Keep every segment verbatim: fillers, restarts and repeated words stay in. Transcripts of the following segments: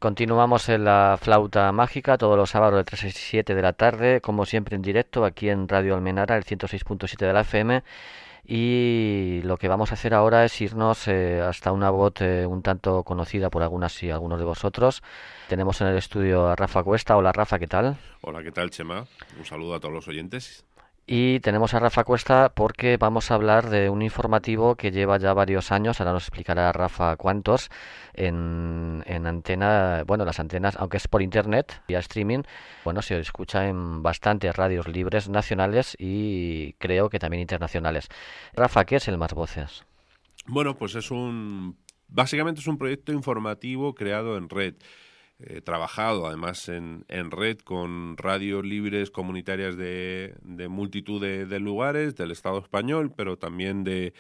Continuamos en la flauta mágica todos los sábados de tres a siete de la tarde, como siempre en directo aquí en Radio Almenara, el ciento seis punto siete de la F M. Y lo que vamos a hacer ahora es irnos eh, hasta una voz eh, un tanto conocida por algunas y algunos de vosotros. Tenemos en el estudio a Rafa Cuesta. Hola Rafa, ¿qué tal? Hola, ¿qué tal, Chema? Un saludo a todos los oyentes. Y tenemos a Rafa Cuesta porque vamos a hablar de un informativo que lleva ya varios años, ahora nos explicará Rafa cuántos, en, en antena, bueno, las antenas, aunque es por internet, vía streaming, bueno, se escucha en bastantes radios libres nacionales y creo que también internacionales. Rafa, ¿qué es el Más Voces? Bueno, pues es un... Básicamente es un proyecto informativo creado en red. He trabajado además en, en red con radios libres comunitarias de, de multitud de, de lugares del Estado español, pero también de,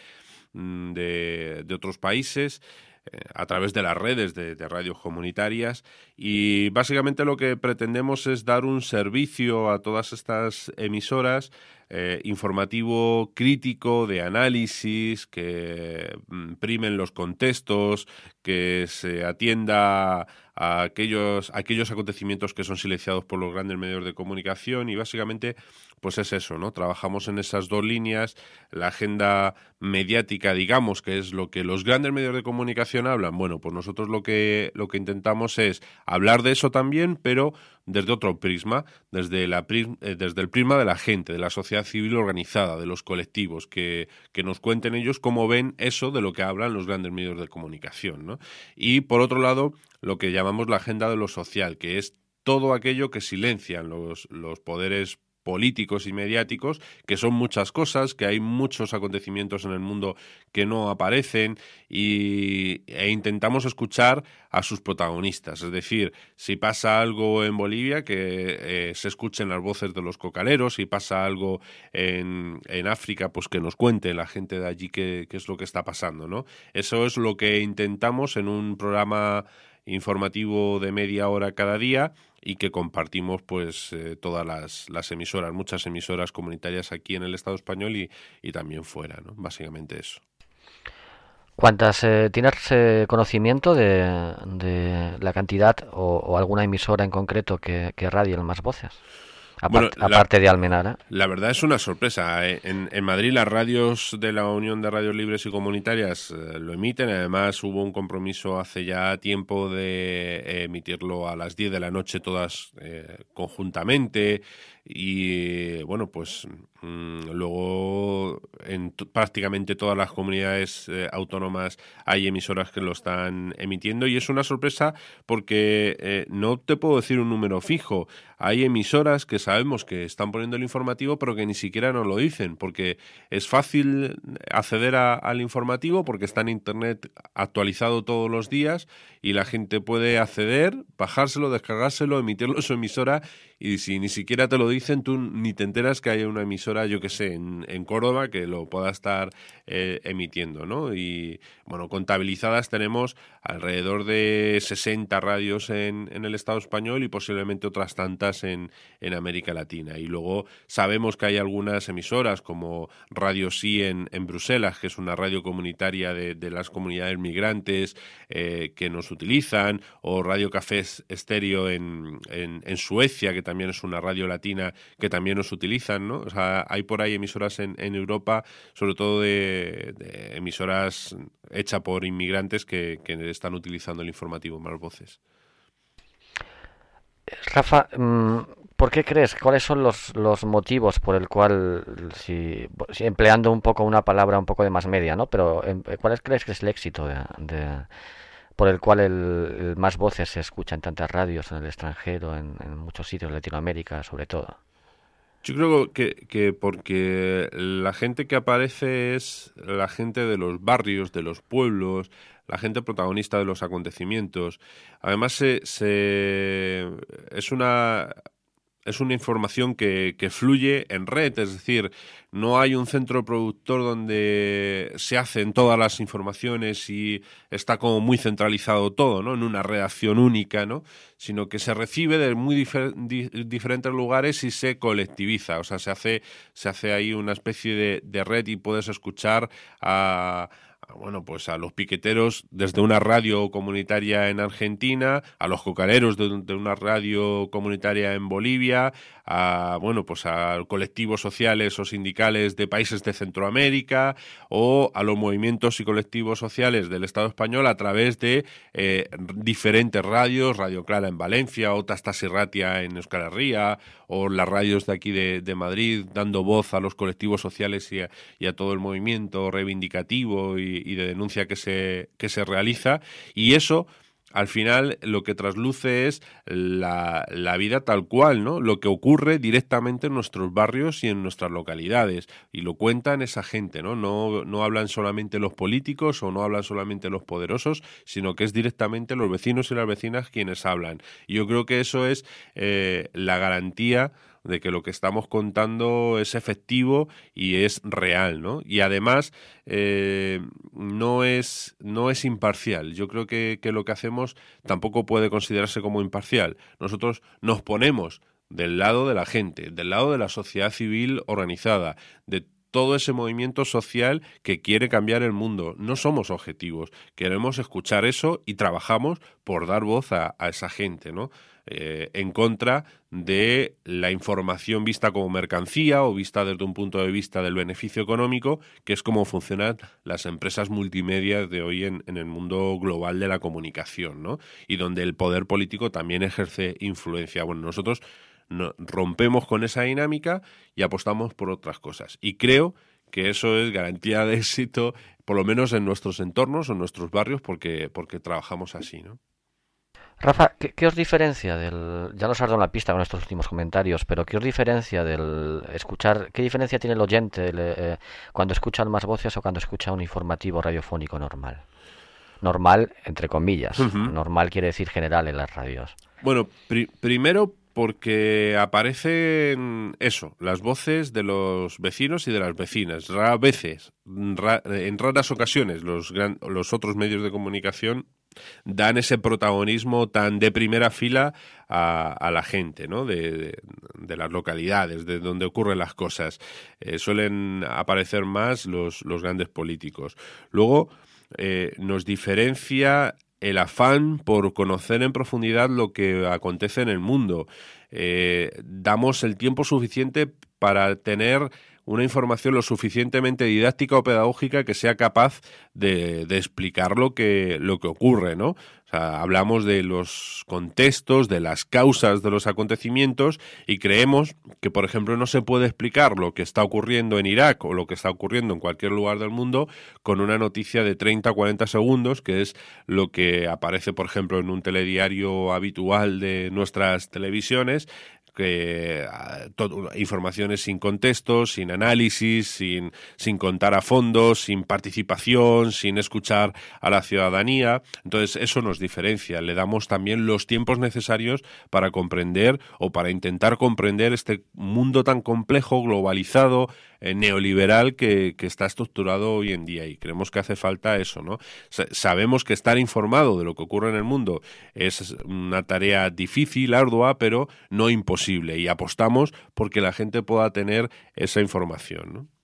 de, de otros países, eh, a través de las redes de, de radios comunitarias, y básicamente lo que pretendemos es dar un servicio a todas estas emisoras eh, informativo crítico, de análisis, que mm, primen los contextos, que se atienda a aquellos, a aquellos acontecimientos que son silenciados por los grandes medios de comunicación, y básicamente pues es eso, ¿no? Trabajamos en esas dos líneas, la agenda mediática, digamos, que es lo que los grandes medios de comunicación hablan. Bueno, pues nosotros lo que, lo que intentamos es hablar de eso también, pero desde otro prisma, desde, la, eh, desde el prisma de la gente, de la sociedad civil organizada, de los colectivos, que, que nos cuenten ellos cómo ven eso de lo que hablan los grandes medios de comunicación, ¿no? Y por otro lado, lo que llamamos la agenda de lo social, que es todo aquello que silencian los, los poderes políticos y mediáticos, que son muchas cosas, que hay muchos acontecimientos en el mundo que no aparecen, y, e intentamos escuchar a sus protagonistas. Es decir, si pasa algo en Bolivia, que eh, se escuchen las voces de los cocaleros; si pasa algo en, en África, pues que nos cuente la gente de allí qué, qué es lo que está pasando, ¿no? Eso es lo que intentamos en un programa informativo de media hora cada día, y que compartimos pues eh, todas las, las emisoras, muchas emisoras comunitarias aquí en el Estado español y, y también fuera, ¿no? Básicamente eso. ¿Cuántas eh, tienes eh, conocimiento de, de la cantidad o, o alguna emisora en concreto que, que radie el Más Voces? Bueno, Apart, la, aparte de Almenara. la verdad es una sorpresa. En, en Madrid las radios de la Unión de Radios Libres y Comunitarias eh, lo emiten. Además hubo un compromiso hace ya tiempo de eh, emitirlo a las diez de la noche todas eh, conjuntamente. Y bueno, pues mmm, luego en t- prácticamente todas las comunidades eh, autónomas hay emisoras que lo están emitiendo, y es una sorpresa porque eh, no te puedo decir un número fijo. Hay emisoras que sabemos que están poniendo el informativo, pero que ni siquiera nos lo dicen, porque es fácil acceder a, al informativo porque está en internet actualizado todos los días, y la gente puede acceder, bajárselo, descargárselo, emitirlo en su emisora, y si ni siquiera te lo dicen, tú ni te enteras que haya una emisora, yo que sé, en, en Córdoba que lo pueda estar eh, emitiendo, ¿no? Y bueno, contabilizadas tenemos alrededor de sesenta radios en, en el Estado español, y posiblemente otras tantas en, en América Latina. Y luego sabemos que hay algunas emisoras como Radio Sí en, en Bruselas, que es una radio comunitaria de, de las comunidades migrantes eh, que nos utilizan, o Radio Café Estéreo en, en, en Suecia, que también es una radio latina que también nos utilizan, ¿no? O sea, hay por ahí emisoras en, en Europa, sobre todo de, de emisoras hechas por inmigrantes que, que están utilizando el informativo Más Voces. Rafa, ¿por qué crees? ¿Cuáles son los, los motivos por el cual, si, si empleando un poco una palabra un poco de más media, ¿no? Pero ¿cuáles crees que es el éxito de, de por el cual el, el Más Voces se escucha en tantas radios en el extranjero, en, en muchos sitios de Latinoamérica, sobre todo? Yo creo que, que porque la gente que aparece es la gente de los barrios, de los pueblos, la gente protagonista de los acontecimientos. Además, se, se, es una... es una información que, que fluye en red, es decir, no hay un centro productor donde se hacen todas las informaciones y está como muy centralizado todo, ¿no? En una redacción única, ¿no? Sino que se recibe de muy difer- di- diferentes lugares y se colectiviza, o sea, se hace, se hace ahí una especie de, de red, y puedes escuchar a bueno, pues a los piqueteros desde una radio comunitaria en Argentina, a los cocaleros de, de una radio comunitaria en Bolivia, a, bueno, pues a colectivos sociales o sindicales de países de Centroamérica, o a los movimientos y colectivos sociales del Estado español a través de eh, diferentes radios, Radio Clara en Valencia, o Tastas Irratia en Euskal Herria, o las radios de aquí de, de Madrid, dando voz a los colectivos sociales y a, y a todo el movimiento reivindicativo y, y de denuncia que se, que se realiza, y eso al final lo que trasluce es la, la vida tal cual, ¿no? Lo que ocurre directamente en nuestros barrios y en nuestras localidades, y lo cuentan esa gente, ¿no? No, no hablan solamente los políticos o no hablan solamente los poderosos, sino que es directamente los vecinos y las vecinas quienes hablan. Y yo creo que eso es eh, la garantía de que lo que estamos contando es efectivo y es real, ¿no? Y además eh, no es no es imparcial. Yo creo que, que lo que hacemos tampoco puede considerarse como imparcial. Nosotros nos ponemos del lado de la gente, del lado de la sociedad civil organizada, de todo ese movimiento social que quiere cambiar el mundo. No somos objetivos, queremos escuchar eso y trabajamos por dar voz a, a esa gente, ¿no? Eh, en contra de la información vista como mercancía o vista desde un punto de vista del beneficio económico, que es como funcionan las empresas multimedia de hoy en, en el mundo global de la comunicación, ¿no? Y donde el poder político también ejerce influencia. Bueno, nosotros no, rompemos con esa dinámica y apostamos por otras cosas. Y creo que eso es garantía de éxito, por lo menos en nuestros entornos o en nuestros barrios, porque, porque trabajamos así, ¿no? Rafa, ¿qué, qué os diferencia del... Ya nos has dado la pista con estos últimos comentarios, pero ¿qué os diferencia del escuchar... ¿Qué diferencia tiene el oyente el, eh, cuando escucha Más Voces o cuando escucha un informativo radiofónico normal? Normal, entre comillas. Uh-huh. Normal quiere decir general en las radios. Bueno, pri- primero porque aparecen eso, las voces de los vecinos y de las vecinas. Raras veces, ra- en raras ocasiones, los, gran- los otros medios de comunicación dan ese protagonismo tan de primera fila a, a la gente, ¿no? De, de, de las localidades, de donde ocurren las cosas. Eh, suelen aparecer más los, los grandes políticos. Luego, eh, nos diferencia el afán por conocer en profundidad lo que acontece en el mundo. Eh, damos el tiempo suficiente para tener una información lo suficientemente didáctica o pedagógica que sea capaz de, de explicar lo que, lo que ocurre, ¿no? O sea, hablamos de los contextos, de las causas de los acontecimientos, y creemos que, por ejemplo, no se puede explicar lo que está ocurriendo en Irak o lo que está ocurriendo en cualquier lugar del mundo con una noticia de treinta a cuarenta segundos, que es lo que aparece, por ejemplo, en un telediario habitual de nuestras televisiones, que todo, informaciones sin contexto, sin análisis, sin, sin contar a fondo, sin participación, sin escuchar a la ciudadanía. Entonces eso nos diferencia. Le damos también los tiempos necesarios para comprender o para intentar comprender este mundo tan complejo, globalizado, eh, neoliberal que, que está estructurado hoy en día, y creemos que hace falta eso, ¿no? Sabemos que estar informado de lo que ocurre en el mundo es una tarea difícil, ardua, pero no imposible, y apostamos porque la gente pueda tener esa información, ¿no?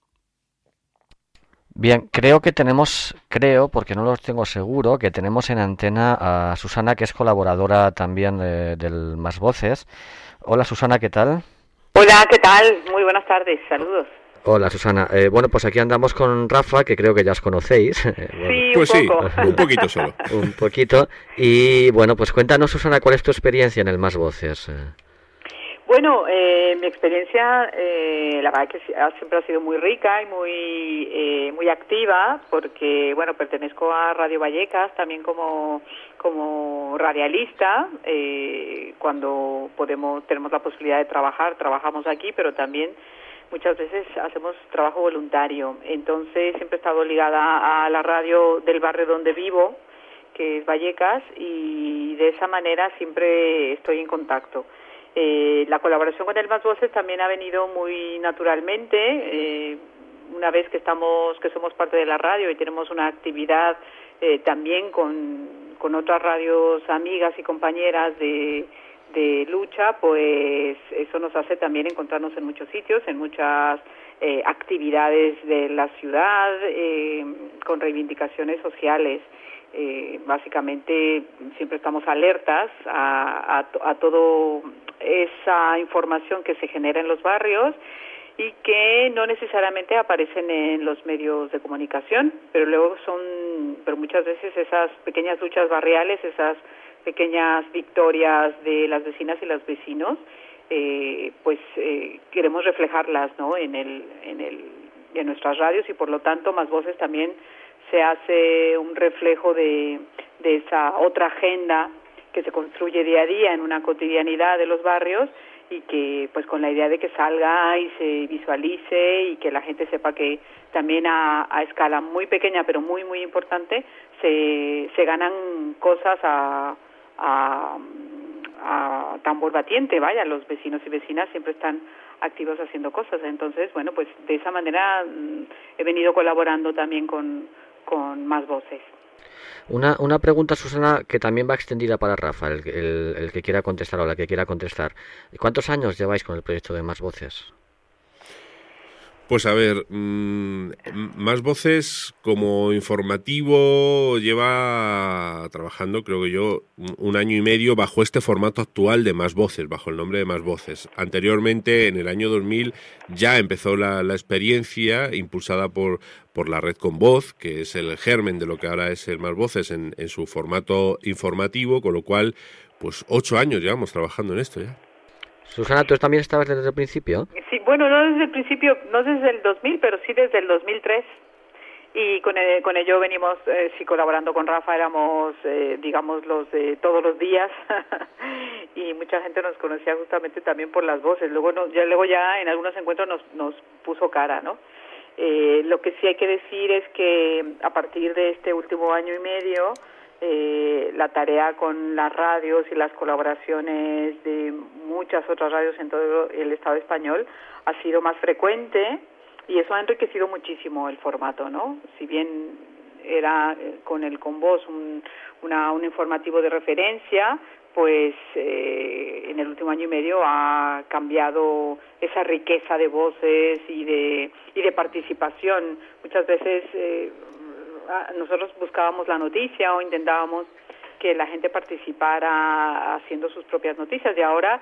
Bien, creo que tenemos, creo, porque no lo tengo seguro, que tenemos en antena a Susana, que es colaboradora también eh, del Más Voces. Hola Susana, ¿qué tal? Hola, ¿qué tal? Muy buenas tardes, saludos. Hola Susana, eh, bueno, pues aquí andamos con Rafa, que creo que ya os conocéis. Bueno, sí, un pues poco. Sí, un poquito solo. Un poquito. Y bueno, pues cuéntanos Susana, ¿cuál es tu experiencia en el Más Voces? Bueno, eh, mi experiencia, eh, la verdad que siempre ha sido muy rica y muy eh, muy activa, porque bueno, pertenezco a Radio Vallecas también como como radialista. Eh, cuando podemos tenemos la posibilidad de trabajar, trabajamos aquí, pero también muchas veces hacemos trabajo voluntario. Entonces siempre he estado ligada a la radio del barrio donde vivo, que es Vallecas, y de esa manera siempre estoy en contacto. Eh, la colaboración con el Más Voces también ha venido muy naturalmente. Eh, una vez que estamos, que somos parte de la radio y tenemos una actividad eh, también con, con otras radios amigas y compañeras de, de lucha, pues eso nos hace también encontrarnos en muchos sitios, en muchas eh, actividades de la ciudad, eh, con reivindicaciones sociales. Eh, básicamente siempre estamos alertas a, a, a toda esa información que se genera en los barrios y que no necesariamente aparecen en los medios de comunicación, pero luego son, pero muchas veces esas pequeñas luchas barriales, esas pequeñas victorias de las vecinas y los vecinos, eh, pues eh, queremos reflejarlas, ¿no? En el, en el, en nuestras radios, y por lo tanto Más Voces también se hace un reflejo de, de esa otra agenda que se construye día a día en una cotidianidad de los barrios, y que pues con la idea de que salga y se visualice y que la gente sepa que también a, a escala muy pequeña pero muy muy importante se, se ganan cosas a, a, a tambor batiente, vaya, los vecinos y vecinas siempre están activos haciendo cosas. Entonces, bueno, pues de esa manera mmm, he venido colaborando también con, con Más Voces. Una, una pregunta, Susana, que también va extendida para Rafa, el, el, el que quiera contestar o la que quiera contestar. ¿Cuántos años lleváis con el proyecto de Más Voces? Pues a ver, mmm, Más Voces como informativo lleva trabajando, creo que yo, un año y medio bajo este formato actual de Más Voces, bajo el nombre de Más Voces. Anteriormente, en el año dos mil, ya empezó la, la experiencia impulsada por, por la red Con Voz, que es el germen de lo que ahora es el Más Voces en, en su formato informativo, con lo cual, pues ocho años llevamos trabajando en esto ya. Susana, ¿tú también estabas desde el principio? Sí, bueno, no desde el principio, no desde el dos mil, pero sí desde el dos mil tres. Y con, el, con ello venimos, eh, sí, colaborando con Rafa, éramos, eh, digamos, los de todos los días. Y mucha gente nos conocía justamente también por las voces. Luego, no, ya, luego ya en algunos encuentros nos, nos puso cara, ¿no? Eh, lo que sí hay que decir es que a partir de este último año y medio, Eh, la tarea con las radios y las colaboraciones de muchas otras radios en todo el Estado español ha sido más frecuente, y eso ha enriquecido muchísimo el formato, ¿no? Si bien era eh, con el Con Voz un, una, un informativo de referencia, pues eh, en el último año y medio ha cambiado esa riqueza de voces y de, y de participación. Muchas veces eh, nosotros buscábamos la noticia o intentábamos que la gente participara haciendo sus propias noticias, y ahora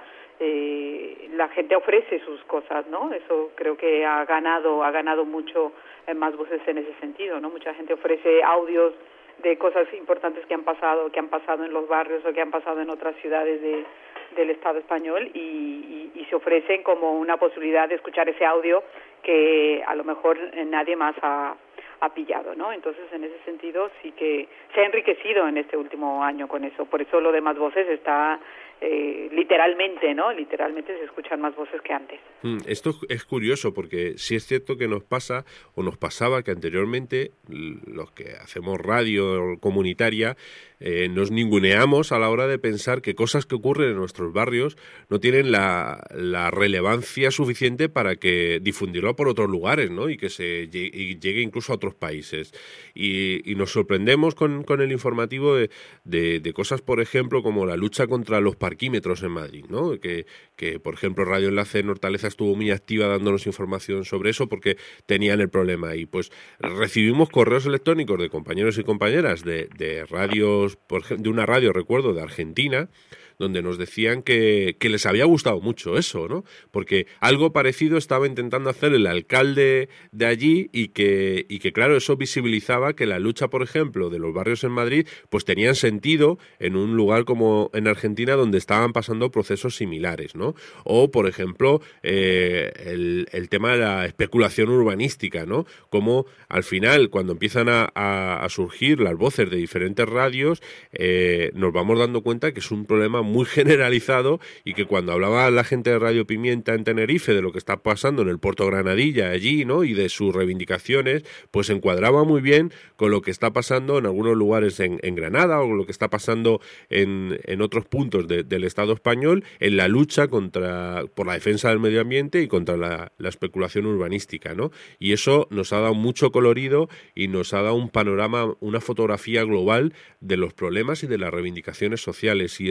eh, la gente ofrece sus cosas, ¿no? Eso creo que ha ganado ha ganado mucho en Más Voces en ese sentido, ¿no? Mucha gente ofrece audios de cosas importantes que han pasado que han pasado en los barrios o que han pasado en otras ciudades de, del Estado español, y, y, y se ofrecen como una posibilidad de escuchar ese audio que a lo mejor nadie más ha ha pillado, ¿no? Entonces, en ese sentido, sí que se ha enriquecido en este último año con eso. Por eso lo de Más Voces está eh, literalmente, ¿no? Literalmente se escuchan más voces que antes. Mm, esto es curioso, porque sí es cierto que nos pasa, o nos pasaba, que anteriormente los que hacemos radio comunitaria eh, nos ninguneamos a la hora de pensar que cosas que ocurren en nuestros barrios no tienen la, la relevancia suficiente para que difundirlo por otros lugares, ¿no? Y que se y llegue incluso a otros países. Y, y nos sorprendemos con, con el informativo de, de, de cosas, por ejemplo, como la lucha contra los parquímetros en Madrid, ¿no? Que, que, por ejemplo, Radio Enlace en Hortaleza estuvo muy activa dándonos información sobre eso porque tenían el problema. Y pues recibimos correos electrónicos de compañeros y compañeras de, de radios, por ejemplo, de una radio, recuerdo, de Argentina, donde nos decían que, que les había gustado mucho eso, ¿no? Porque algo parecido estaba intentando hacer el alcalde de allí, y que, y que claro, eso visibilizaba que la lucha, por ejemplo, de los barrios en Madrid, pues tenían sentido en un lugar como en Argentina, donde estaban pasando procesos similares, ¿no? O, por ejemplo, eh, el, el tema de la especulación urbanística, ¿no? Como al final, cuando empiezan a, a, a surgir las voces de diferentes radios, eh, nos vamos dando cuenta que es un problema muy generalizado, y que cuando hablaba la gente de Radio Pimienta en Tenerife de lo que está pasando en el Puerto Granadilla allí, ¿no? Y de sus reivindicaciones, pues se encuadraba muy bien con lo que está pasando en algunos lugares en, en Granada, o lo que está pasando en, en otros puntos de, del Estado español, en la lucha contra por la defensa del medio ambiente y contra la, la especulación urbanística, ¿no? Y eso nos ha dado mucho colorido y nos ha dado un panorama, una fotografía global de los problemas y de las reivindicaciones sociales, y eso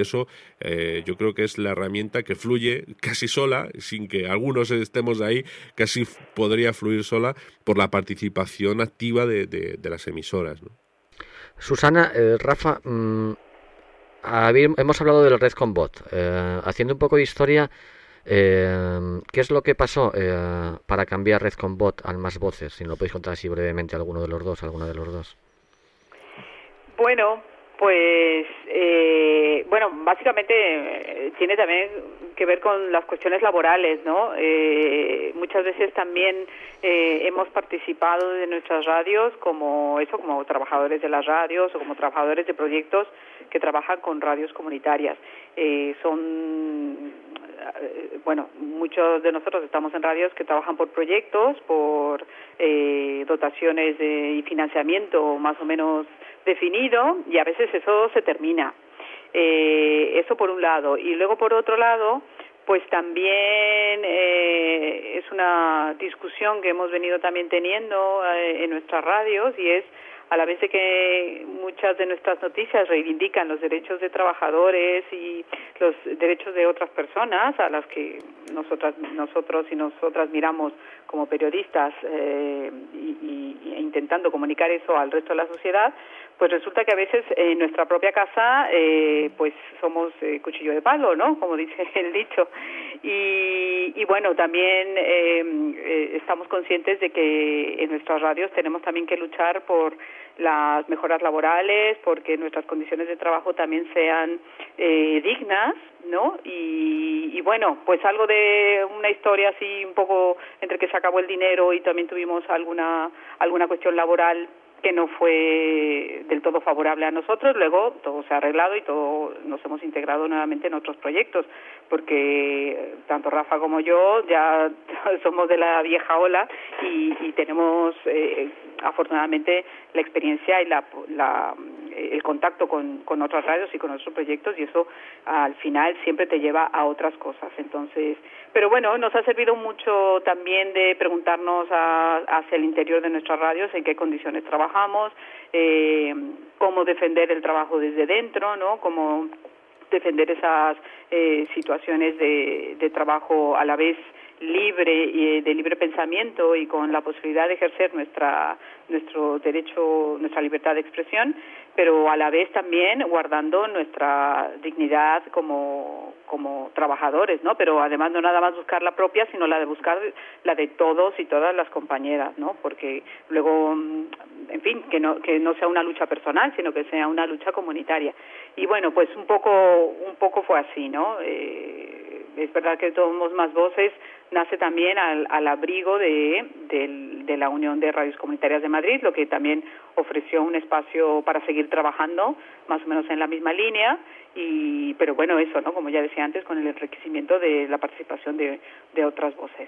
Eh, yo creo que es la herramienta que fluye casi sola, sin que algunos estemos ahí, casi podría fluir sola por la participación activa de, de, de las emisoras, ¿no? Susana, eh, Rafa, mmm, hemos hablado del Red con Bot. Eh, haciendo un poco de historia, eh, ¿qué es lo que pasó eh, para cambiar Red con Bot al Más Voces? Si nos lo podéis contar así brevemente, alguno de los dos, alguna de los dos. Bueno, pues, eh, bueno, básicamente eh, tiene también que ver con las cuestiones laborales, ¿no? Eh, muchas veces también eh, hemos participado de nuestras radios como eso, como trabajadores de las radios o como trabajadores de proyectos que trabajan con radios comunitarias. Eh, son, eh, bueno, muchos de nosotros estamos en radios que trabajan por proyectos, por eh, dotaciones de, y financiamiento más o menos definido, y a veces eso se termina. Eh, eso por un lado. Y luego por otro lado, pues también eh, es una discusión que hemos venido también teniendo eh, en nuestras radios, y es a la vez de que muchas de nuestras noticias reivindican los derechos de trabajadores y los derechos de otras personas a las que nosotras, nosotros y nosotras miramos como periodistas eh, y, y intentando comunicar eso al resto de la sociedad, pues resulta que a veces en nuestra propia casa eh, pues somos eh, cuchillo de palo, ¿no? Como dice el dicho. Y, y bueno, también eh, eh, estamos conscientes de que en nuestras radios tenemos también que luchar por las mejoras laborales, porque nuestras condiciones de trabajo también sean eh, dignas, ¿no? Y, y bueno, pues algo de una historia así un poco entre que se acabó el dinero y también tuvimos alguna alguna cuestión laboral que no fue del todo favorable a nosotros. Luego todo se ha arreglado y todo nos hemos integrado nuevamente en otros proyectos, porque tanto Rafa como yo ya somos de la vieja ola y, y tenemos eh, afortunadamente la experiencia y la, la el contacto con, con otras radios y con otros proyectos, y eso al final siempre te lleva a otras cosas. Entonces, pero bueno, nos ha servido mucho también de preguntarnos a, hacia el interior de nuestras radios en qué condiciones trabajamos, eh, cómo defender el trabajo desde dentro, ¿no? Cómo defender esas eh, situaciones de, de trabajo a la vez libre y de libre pensamiento y con la posibilidad de ejercer nuestra nuestro derecho, nuestra libertad de expresión, pero a la vez también guardando nuestra dignidad como como trabajadores, ¿no? Pero además no nada más buscar la propia, sino la de buscar la de todos y todas las compañeras, ¿no? Porque luego, en fin, que no que no sea una lucha personal, sino que sea una lucha comunitaria. Y bueno, pues un poco un poco fue así, ¿no? Eh, es verdad que Somos Más Voces nace también al, al abrigo de, de, de la Unión de Radios Comunitarias de Madrid, lo que también ofreció un espacio para seguir trabajando más o menos en la misma línea, y pero bueno, eso, ¿no? Como ya decía antes, con el enriquecimiento de la participación de, de otras voces.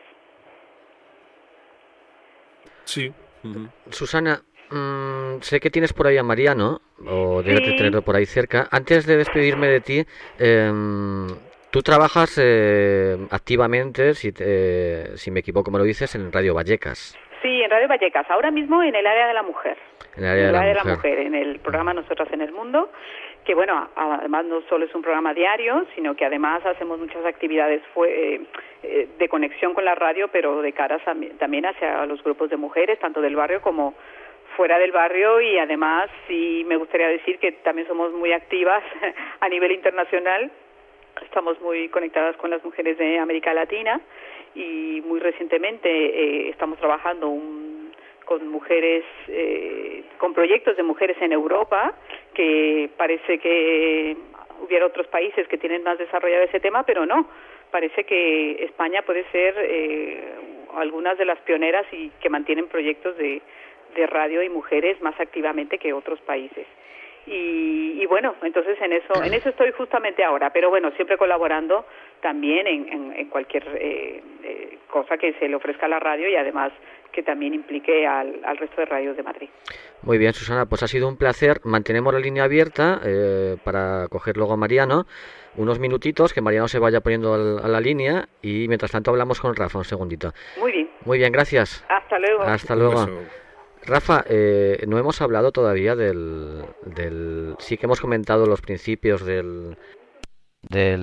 Sí. Uh-huh. Susana, mmm, sé que tienes por ahí a Mariano, o debes sí. de tenerlo por ahí cerca. Antes de despedirme de ti, eh, tú trabajas eh, activamente, si, te, si me equivoco me lo dices, en Radio Vallecas. Sí, en Radio Vallecas, ahora mismo en el área de la mujer. En el área, en el de, área la de la mujer, en el programa Nosotras en el Mundo, que bueno, además no solo es un programa diario, sino que además hacemos muchas actividades fue, eh, de conexión con la radio, pero de cara también hacia los grupos de mujeres, tanto del barrio como fuera del barrio, y además sí me gustaría decir que también somos muy activas a nivel internacional. Estamos muy conectadas con las mujeres de América Latina y muy recientemente eh, estamos trabajando un, con mujeres, eh, con proyectos de mujeres en Europa, que parece que hubiera otros países que tienen más desarrollado ese tema, pero no, parece que España puede ser eh, algunas de las pioneras y que mantienen proyectos de, de radio y mujeres más activamente que otros países. Y, y bueno, entonces en eso en eso estoy justamente ahora, pero bueno, siempre colaborando también en, en, en cualquier eh, eh, cosa que se le ofrezca a la radio, y además que también implique al, al resto de radios de Madrid. Muy bien, Susana, pues ha sido un placer. Mantenemos la línea abierta eh, para coger luego a Mariano unos minutitos, que Mariano se vaya poniendo al, a la línea, y mientras tanto hablamos con Rafa un segundito. Muy bien. Muy bien, gracias. Hasta luego. Hasta luego. Rafa, eh, no hemos hablado todavía del, del... Sí que hemos comentado los principios del, del,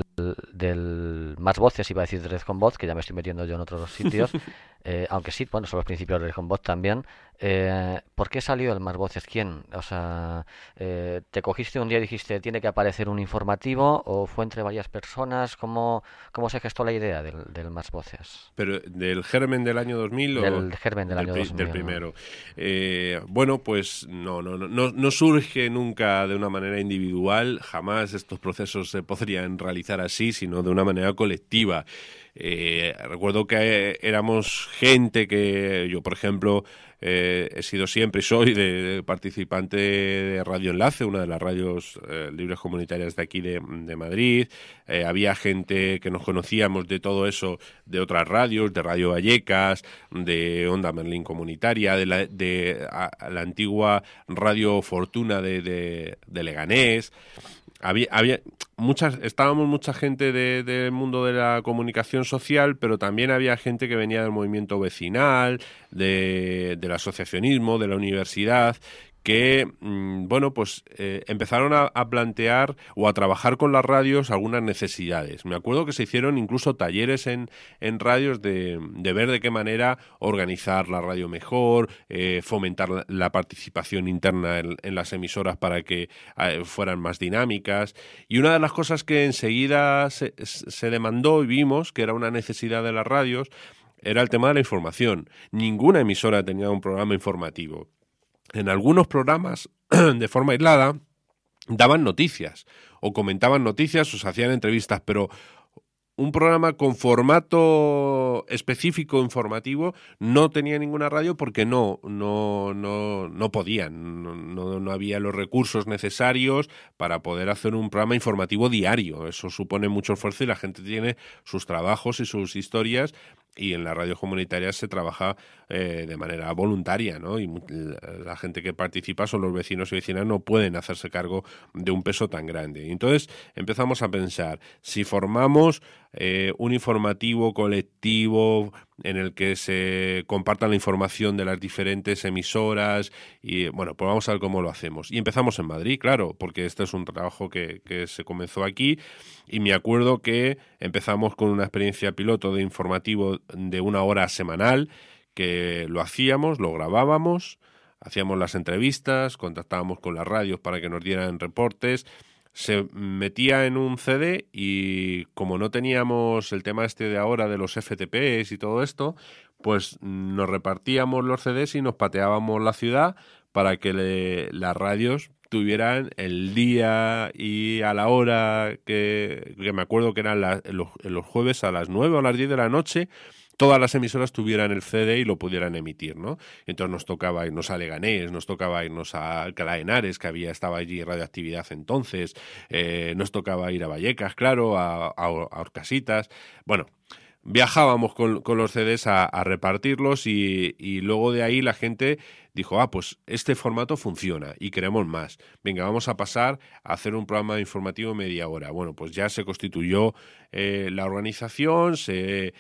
del Más Voces, iba a decir de Red con Voz, que ya me estoy metiendo yo en otros sitios, eh, aunque sí, bueno, son los principios de Red con Voz también. Eh, ¿por qué salió el Más Voces? ¿Quién? O sea, eh, ¿te cogiste un día y dijiste tiene que aparecer un informativo o fue entre varias personas? ¿Cómo, cómo se gestó la idea del, del Más Voces? Pero ¿del germen del año dos mil o del germen del, del año pri- dos mil? Del primero. ¿No? Eh, bueno, pues no, no, no, no, no surge nunca de una manera individual, jamás estos procesos se podrían realizar así, sino de una manera colectiva. Eh, recuerdo que éramos gente que yo, por ejemplo, eh, he sido siempre y soy de, de participante de Radio Enlace, una de las radios eh, libres comunitarias de aquí de, de Madrid. Eh, había gente que nos conocíamos de todo eso, de otras radios, de Radio Vallecas, de Onda Merlín Comunitaria, de la, de a, a la antigua Radio Fortuna de, de, de Leganés. Había, había muchas, estábamos mucha gente del de, de mundo de la comunicación social, pero también había gente que venía del movimiento vecinal, de, del asociacionismo, de la universidad, que, bueno, pues eh, empezaron a, a plantear o a trabajar con las radios algunas necesidades. Me acuerdo que se hicieron incluso talleres en, en radios de, de ver de qué manera organizar la radio mejor, eh, fomentar la, la participación interna en, en las emisoras para que eh, fueran más dinámicas. Y una de las cosas que enseguida se, se demandó y vimos que era una necesidad de las radios era el tema de la información. Ninguna emisora tenía un programa informativo. En algunos programas, de forma aislada, daban noticias, o comentaban noticias, o se hacían entrevistas, pero un programa con formato específico informativo no tenía ninguna radio porque no, no, no, no podían, no, no, no había los recursos necesarios para poder hacer un programa informativo diario. Eso supone mucho esfuerzo y la gente tiene sus trabajos y sus historias. Y en las radios comunitarias se trabaja eh, de manera voluntaria, ¿no? Y la gente que participa son los vecinos y vecinas, no pueden hacerse cargo de un peso tan grande. Y entonces empezamos a pensar, si formamos eh, un informativo colectivo en el que se comparta la información de las diferentes emisoras, y bueno, pues vamos a ver cómo lo hacemos. Y empezamos en Madrid, claro, porque este es un trabajo que, que se comenzó aquí, y me acuerdo que empezamos con una experiencia piloto de informativo de una hora semanal, que lo hacíamos, lo grabábamos, hacíamos las entrevistas, contactábamos con las radios para que nos dieran reportes, se metía en un C D y como no teníamos el tema este de ahora de los F T Ps y todo esto, pues nos repartíamos los C Ds y nos pateábamos la ciudad para que le, las radios tuvieran el día y a la hora que, que me acuerdo que eran la, los, los jueves a las nueve o a las diez de la noche, todas las emisoras tuvieran el C D y lo pudieran emitir, ¿no? Entonces nos tocaba irnos a Leganés, nos tocaba irnos a Alcalá de Henares, que había estaba allí Radioactividad entonces, eh, nos tocaba ir a Vallecas, claro, a, a, a Orcasitas, bueno... Viajábamos con, con los C Ds a, a repartirlos y, y luego de ahí la gente dijo, ah, pues este formato funciona y queremos más. Venga, vamos a pasar a hacer un programa informativo media hora. Bueno, pues ya se constituyó eh, la organización, se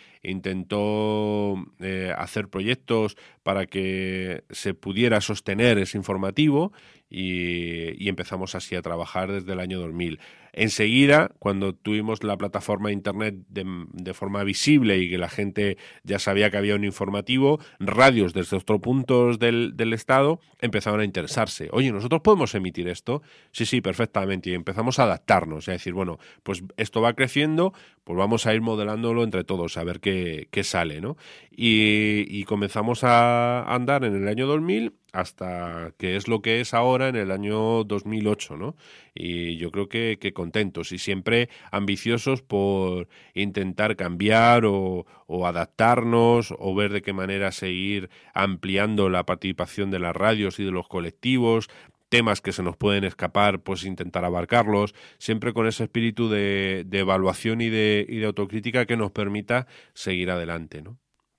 intentó eh, hacer proyectos para que se pudiera sostener ese informativo y, y empezamos así a trabajar desde el año dos mil. Enseguida, cuando tuvimos la plataforma de internet de, de forma visible y que la gente ya sabía que había un informativo, radios desde otros puntos del, del estado empezaron a interesarse. Oye, ¿nosotros podemos emitir esto? Sí, sí, perfectamente. Y empezamos a adaptarnos, a decir, bueno, pues esto va creciendo, pues vamos a ir modelándolo entre todos, a ver qué, qué sale, ¿no? Y, y comenzamos a andar en el año dos mil hasta que es lo que es ahora en el año dos mil ocho, ¿no? Y yo creo que, que contentos y siempre ambiciosos por intentar cambiar o, o adaptarnos o ver de qué manera seguir ampliando la participación de las radios y de los colectivos, temas que se nos pueden escapar, pues intentar abarcarlos, siempre con ese espíritu de, de evaluación y de, y de autocrítica que nos permita seguir adelante, ¿no?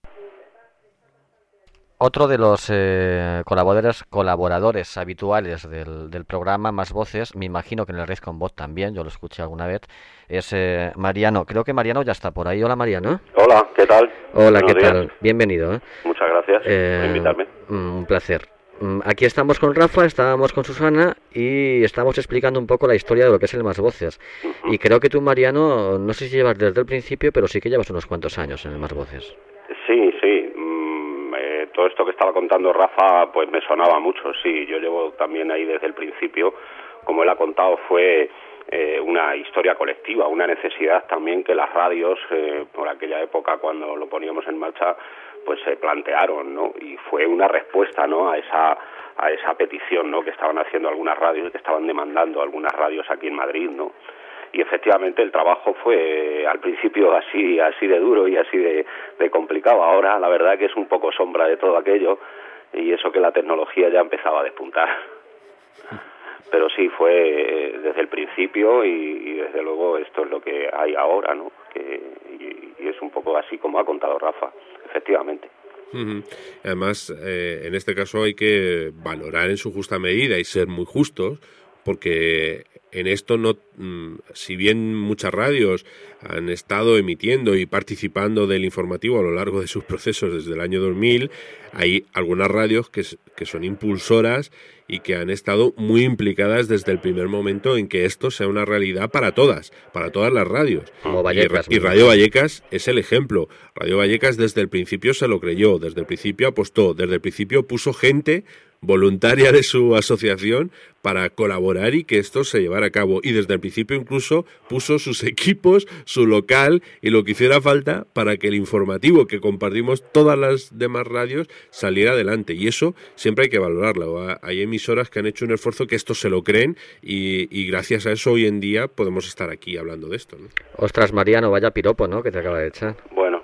Otro de los eh, colaboradores colaboradores habituales del, del programa Más Voces, me imagino que en el Red con Voz también, yo lo escuché alguna vez, es eh, Mariano. Creo que Mariano ya está por ahí. Hola, Mariano. Hola, ¿qué tal? Hola, Buenos ¿qué días. tal? Bienvenido. ¿eh? Muchas gracias Eh, por invitarme. Un placer. Aquí estamos con Rafa, estábamos con Susana y estamos explicando un poco la historia de lo que es el Más Voces. Uh-huh. Y creo que tú, Mariano, no sé si llevas desde el principio, pero sí que llevas unos cuantos años en el Más Voces. Sí, sí. Mm, eh, todo esto que estaba contando Rafa, pues me sonaba mucho, sí. Yo llevo también ahí desde el principio. Como él ha contado, fue eh, una historia colectiva, una necesidad también que las radios, eh, por aquella época cuando lo poníamos en marcha, pues se plantearon, ¿no? Y fue una respuesta, ¿no?, a esa a esa petición, ¿no?, que estaban haciendo algunas radios, que estaban demandando algunas radios aquí en Madrid, ¿no? Y efectivamente el trabajo fue al principio así así de duro y así de, de complicado. Ahora la verdad que es un poco sombra de todo aquello, y eso que la tecnología ya empezaba a despuntar. Pero sí, fue desde el principio y, y desde luego esto es lo que hay ahora, ¿no? Que, y, y es un poco así como ha contado Rafa, efectivamente. Uh-huh. Además, eh, en este caso hay que valorar en su justa medida y ser muy justos, porque en esto no, si bien muchas radios han estado emitiendo y participando del informativo a lo largo de sus procesos desde el año dos mil, hay algunas radios que, que son impulsoras y que han estado muy implicadas desde el primer momento en que esto sea una realidad para todas, para todas las radios. Como Vallecas, y, y Radio Vallecas es el ejemplo. Radio Vallecas desde el principio se lo creyó, desde el principio apostó, desde el principio puso gente voluntaria de su asociación para colaborar y que esto se llevara a cabo, y desde el principio incluso puso sus equipos, su local y lo que hiciera falta para que el informativo que compartimos todas las demás radios saliera adelante, y eso siempre hay que valorarlo. Hay emisoras que han hecho un esfuerzo que esto se lo creen y, y gracias a eso hoy en día podemos estar aquí hablando de esto, ¿no? Ostras, Mariano, vaya piropo, ¿no?, que te acaba de echar. Bueno,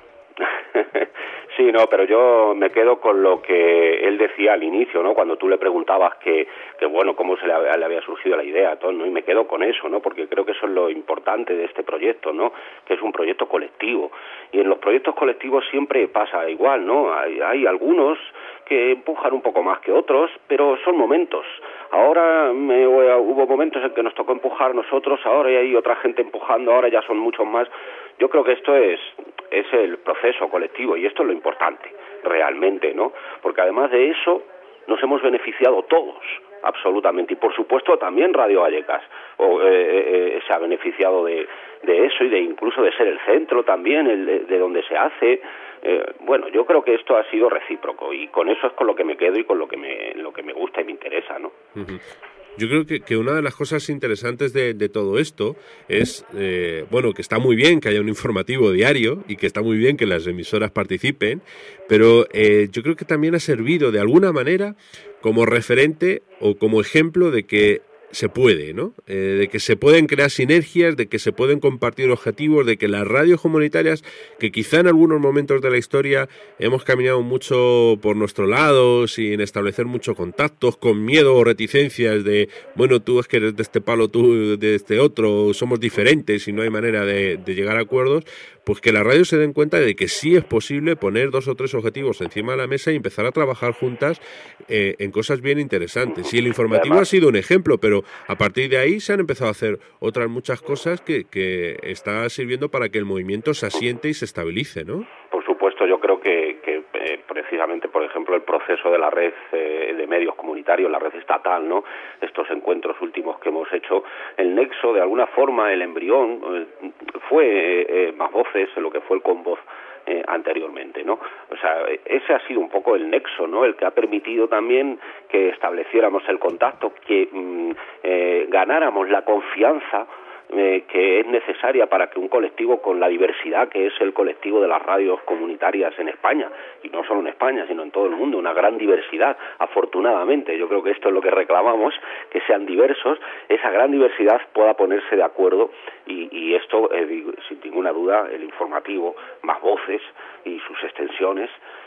sí, no, pero yo me quedo con lo que él decía al inicio, ¿no? Cuando tú le preguntabas que, que bueno, cómo se le había, le había surgido la idea, todo, ¿no? Y me quedo con eso, ¿no? Porque creo que eso es lo importante de este proyecto, ¿no? Que es un proyecto colectivo. Y en los proyectos colectivos siempre pasa igual, ¿no? Hay, hay algunos que empujan un poco más que otros, pero son momentos. Ahora me, hubo momentos en que nos tocó empujar nosotros, ahora hay otra gente empujando, ahora ya son muchos más. Yo creo que esto es es el proceso colectivo y esto es lo importante realmente, ¿no? Porque además de eso nos hemos beneficiado todos, absolutamente, y por supuesto también Radio Vallecas o, eh, eh, se ha beneficiado de, de eso y de incluso de ser el centro también, el de, de donde se hace. Eh, bueno, yo creo que esto ha sido recíproco y con eso es con lo que me quedo y con lo que me lo que me gusta y me interesa, ¿no? Uh-huh. Yo creo que, que una de las cosas interesantes de, de todo esto es, eh, bueno, que está muy bien que haya un informativo diario y que está muy bien que las emisoras participen, pero eh, yo creo que también ha servido de alguna manera como referente o como ejemplo de que se puede, ¿no? Eh, de que se pueden crear sinergias, de que se pueden compartir objetivos, de que las radios comunitarias, que quizá en algunos momentos de la historia hemos caminado mucho por nuestro lado, sin establecer muchos contactos, con miedo o reticencias de, bueno, tú es que eres de este palo, tú de este otro, somos diferentes y no hay manera de, de llegar a acuerdos, pues que las radios se den cuenta de que sí es posible poner dos o tres objetivos encima de la mesa y empezar a trabajar juntas eh, en cosas bien interesantes. Y el informativo ha sido un ejemplo, pero a partir de ahí se han empezado a hacer otras muchas cosas que, que está sirviendo para que el movimiento se asiente y se estabilice, ¿no? Por supuesto, yo creo que, que eh, precisamente, por ejemplo, el proceso de la red eh, de medios comunitarios, la red estatal, ¿no? Estos encuentros últimos que hemos hecho, el nexo, de alguna forma, el embrión, eh, fue eh, eh, Más Voces, lo que fue el Con Voz eh, anteriormente, ¿no? O sea, ese ha sido un poco el nexo, ¿no? El que ha permitido también que estableciéramos el contacto, que mm, eh, ganáramos la confianza Eh, que es necesaria para que un colectivo con la diversidad que es el colectivo de las radios comunitarias en España, y no solo en España, sino en todo el mundo, una gran diversidad, afortunadamente, yo creo que esto es lo que reclamamos, que sean diversos, esa gran diversidad pueda ponerse de acuerdo, y, y esto, eh, sin ninguna duda, el informativo, Más Voces y sus extensiones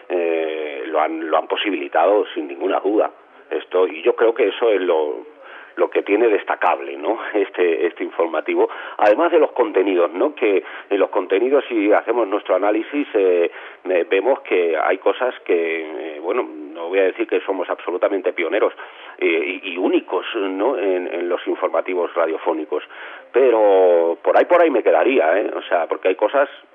eh, lo han, lo han posibilitado sin ninguna duda. Esto, y yo creo que eso es lo lo que tiene destacable, ¿no? Este este informativo, además de los contenidos, ¿no? Que en los contenidos, si hacemos nuestro análisis, eh, eh, vemos que hay cosas que, eh, bueno, no voy a decir que somos absolutamente pioneros eh, y, y únicos, ¿no? En, en los informativos radiofónicos, pero por ahí por ahí me quedaría, ¿eh? O sea, porque hay cosas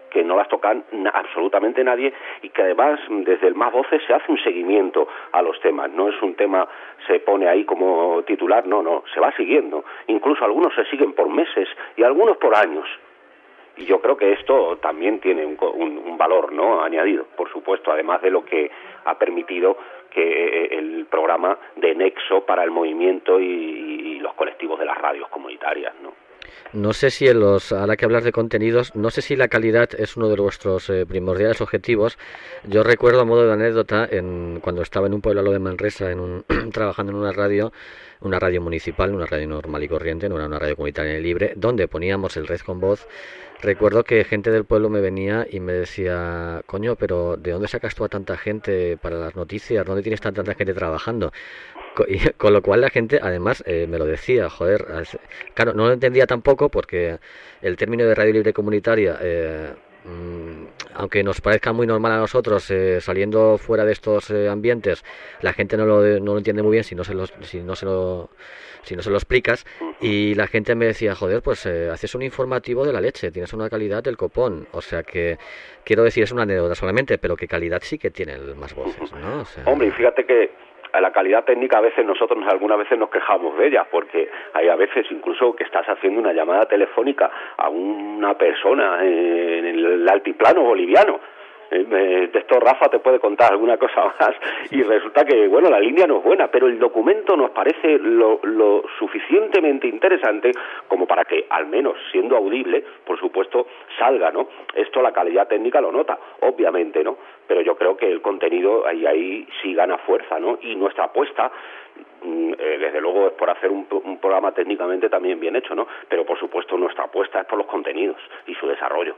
que no las toca na- absolutamente nadie y que además desde el Más Voces se hace un seguimiento a los temas. No es un tema, se pone ahí como titular, no, no, se va siguiendo. Incluso algunos se siguen por meses y algunos por años. Y yo creo que esto también tiene un, un, un valor, ¿no?, añadido, por supuesto, además de lo que ha permitido que el programa de nexo para el movimiento y, y los colectivos de las radios comunitarias, ¿no? No sé si en los, ahora que hablas de contenidos, no sé si la calidad es uno de vuestros eh, primordiales objetivos. Yo recuerdo a modo de anécdota, en, cuando estaba en un pueblo de Manresa, en un, trabajando en una radio, una radio municipal, una radio normal y corriente, no era una radio comunitaria y libre, donde poníamos el Red con Voz. Recuerdo que gente del pueblo me venía y me decía, coño, pero ¿de dónde sacas tú a tanta gente para las noticias? ¿Dónde tienes tanta, tanta gente trabajando? Y con lo cual la gente, además, eh, me lo decía, joder, claro, no lo entendía tampoco porque el término de radio libre comunitaria, eh, mmm, aunque nos parezca muy normal a nosotros, eh, saliendo fuera de estos eh, ambientes, la gente no lo, no lo entiende muy bien si no se lo, si no se lo, si no se lo explicas, y la gente me decía, joder, pues eh, haces un informativo de la leche, tienes una calidad del copón, o sea que, quiero decir, es una anécdota solamente, pero que calidad sí que tiene el Más Voces, ¿no? O sea, hombre, y fíjate que a la calidad técnica a veces nosotros algunas veces nos quejamos de ella, porque hay a veces incluso que estás haciendo una llamada telefónica a una persona en el altiplano boliviano. De esto Rafa te puede contar alguna cosa más y resulta que, bueno, la línea no es buena, pero el documento nos parece lo, lo suficientemente interesante como para que, al menos siendo audible, por supuesto, salga, ¿no? Esto la calidad técnica lo nota, obviamente, ¿no? Pero yo creo que el contenido ahí, ahí sí gana fuerza, ¿no? Y nuestra apuesta, eh, desde luego, es por hacer un, un programa técnicamente también bien hecho, ¿no? Pero, por supuesto, nuestra apuesta es por los contenidos y su desarrollo.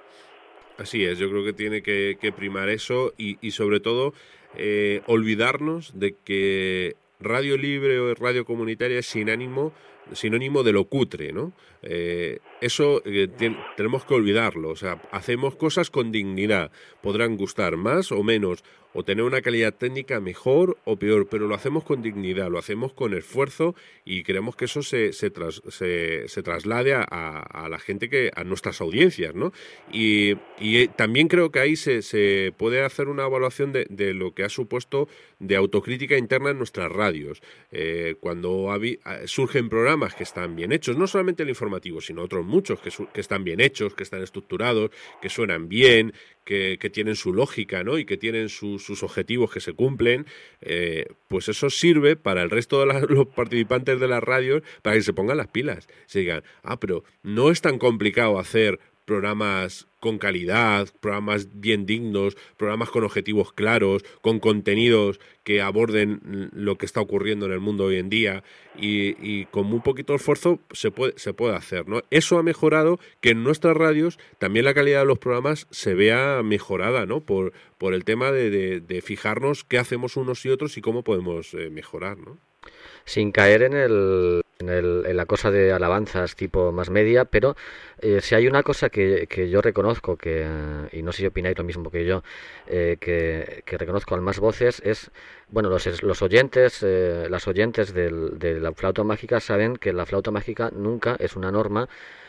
Así es, yo creo que tiene que, que primar eso y, y sobre todo eh, olvidarnos de que radio libre o radio comunitaria es sinónimo, sinónimo de lo cutre, ¿no? Eh, eso eh, ten, tenemos que olvidarlo, o sea, hacemos cosas con dignidad, podrán gustar más o menos, o tener una calidad técnica mejor o peor, pero lo hacemos con dignidad, lo hacemos con esfuerzo y queremos que eso se, se, tras, se, se traslade a, a la gente, que a nuestras audiencias, ¿no? Y, y también creo que ahí se, se puede hacer una evaluación de, de lo que ha supuesto de autocrítica interna en nuestras radios. Eh, cuando habi, surgen programas que están bien hechos, no solamente el informativo, sino otros muchos que, su, que están bien hechos, que están estructurados, que suenan bien, que, que tienen su lógica, ¿no? Y que tienen su, sus objetivos que se cumplen, eh, pues eso sirve para el resto de la, los participantes de las radios para que se pongan las pilas. Se digan, ah, pero no es tan complicado hacer programas con calidad, programas bien dignos, programas con objetivos claros, con contenidos que aborden lo que está ocurriendo en el mundo hoy en día y, y con muy poquito esfuerzo se puede, se puede hacer, ¿no? Eso ha mejorado que en nuestras radios también la calidad de los programas se vea mejorada, ¿no? Por, por el tema de, de, de fijarnos qué hacemos unos y otros y cómo podemos eh, mejorar, ¿no? Sin caer en el, en el en la cosa de alabanzas tipo más media, pero eh, si hay una cosa que, que yo reconozco, que y no sé si opináis lo mismo que yo, eh, que, que reconozco al Más Voces, es, bueno, los, los oyentes, eh, las oyentes del, de la flauta mágica saben que la flauta mágica nunca es una norma.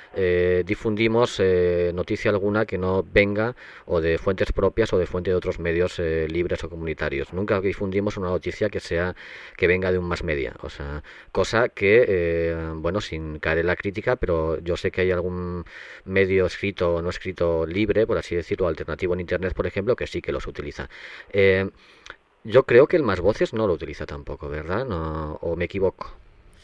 Eh, difundimos eh, noticia alguna que no venga o de fuentes propias o de fuente de otros medios eh, libres o comunitarios. Nunca difundimos una noticia que sea que venga de un más media, o sea, cosa que eh, bueno, sin caer en la crítica, pero yo sé que hay algún medio escrito o no escrito libre, por así decirlo, alternativo en internet, por ejemplo, que sí que los utiliza. Eh, yo creo que el Más Voces no lo utiliza tampoco, ¿verdad? No, ¿o me equivoco?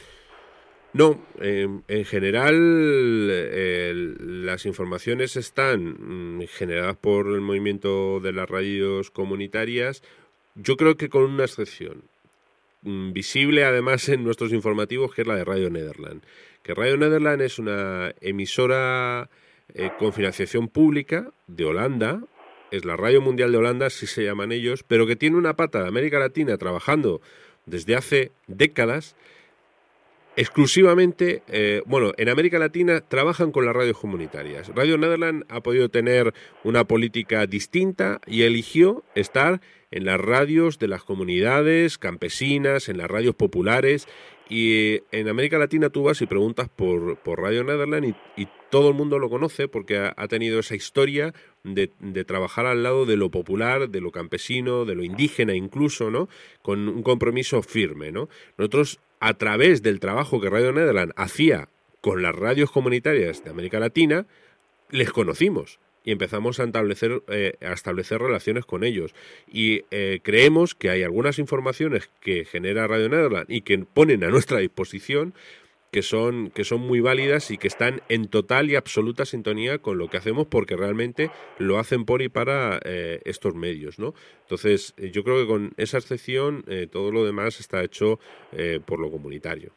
No, eh, en general eh, las informaciones están mm, generadas por el movimiento de las radios comunitarias, yo creo que con una excepción, mm, visible además en nuestros informativos, que es la de Radio Nederland. Que Radio Nederland es una emisora eh, con financiación pública de Holanda, es la Radio Mundial de Holanda, así se llaman ellos, pero que tiene una pata de América Latina trabajando desde hace décadas, exclusivamente, eh, bueno, en América Latina trabajan con las radios comunitarias. Radio Nederland ha podido tener una política distinta y eligió estar en las radios de las comunidades campesinas, en las radios populares. Y en América Latina tú vas y preguntas por, por Radio Nederland y, y todo el mundo lo conoce porque ha, ha tenido esa historia de, de trabajar al lado de lo popular, de lo campesino, de lo indígena incluso, ¿no? Con un compromiso firme, ¿no? Nosotros, a través del trabajo que Radio Nederland hacía con las radios comunitarias de América Latina, les conocimos y empezamos a establecer, eh, a establecer relaciones con ellos. Y eh, creemos que hay algunas informaciones que genera Radio Nederland y que ponen a nuestra disposición que son, que son muy válidas y que están en total y absoluta sintonía con lo que hacemos, porque realmente lo hacen por y para eh, estos medios, ¿no? Entonces, eh, yo creo que con esa excepción eh, todo lo demás está hecho eh, por lo comunitario.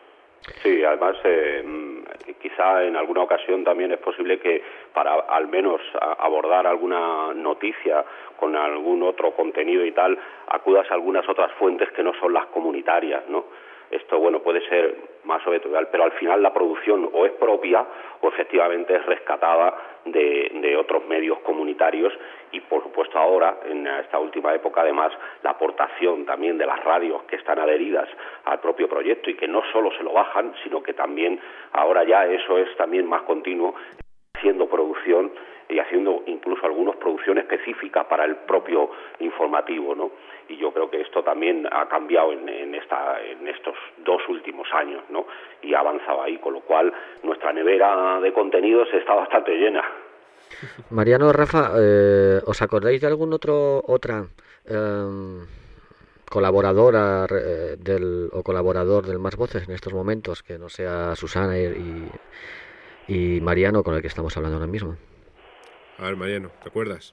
Sí, además, eh, quizá en alguna ocasión también es posible que para al menos abordar alguna noticia con algún otro contenido y tal, acudas a algunas otras fuentes que no son las comunitarias, ¿no? Esto, bueno, puede ser más habitual, pero al final la producción o es propia o efectivamente es rescatada de, de otros medios comunitarios y, por supuesto, ahora, en esta última época, además, la aportación también de las radios que están adheridas al propio proyecto y que no solo se lo bajan, sino que también ahora ya eso es también más continuo, haciendo producción y haciendo incluso algunas producciones específicas para el propio informativo, ¿no? Y yo creo que esto también ha cambiado en, en, esta, en estos dos últimos años, ¿no? Y ha avanzado ahí, con lo cual nuestra nevera de contenidos está bastante llena. Mariano, Rafa, eh, ¿os acordáis de algún otro otra eh, colaboradora eh, del o colaborador del Más Voces en estos momentos que no sea Susana y, y Mariano, con el que estamos hablando ahora mismo? A ver, Mariano, ¿te acuerdas?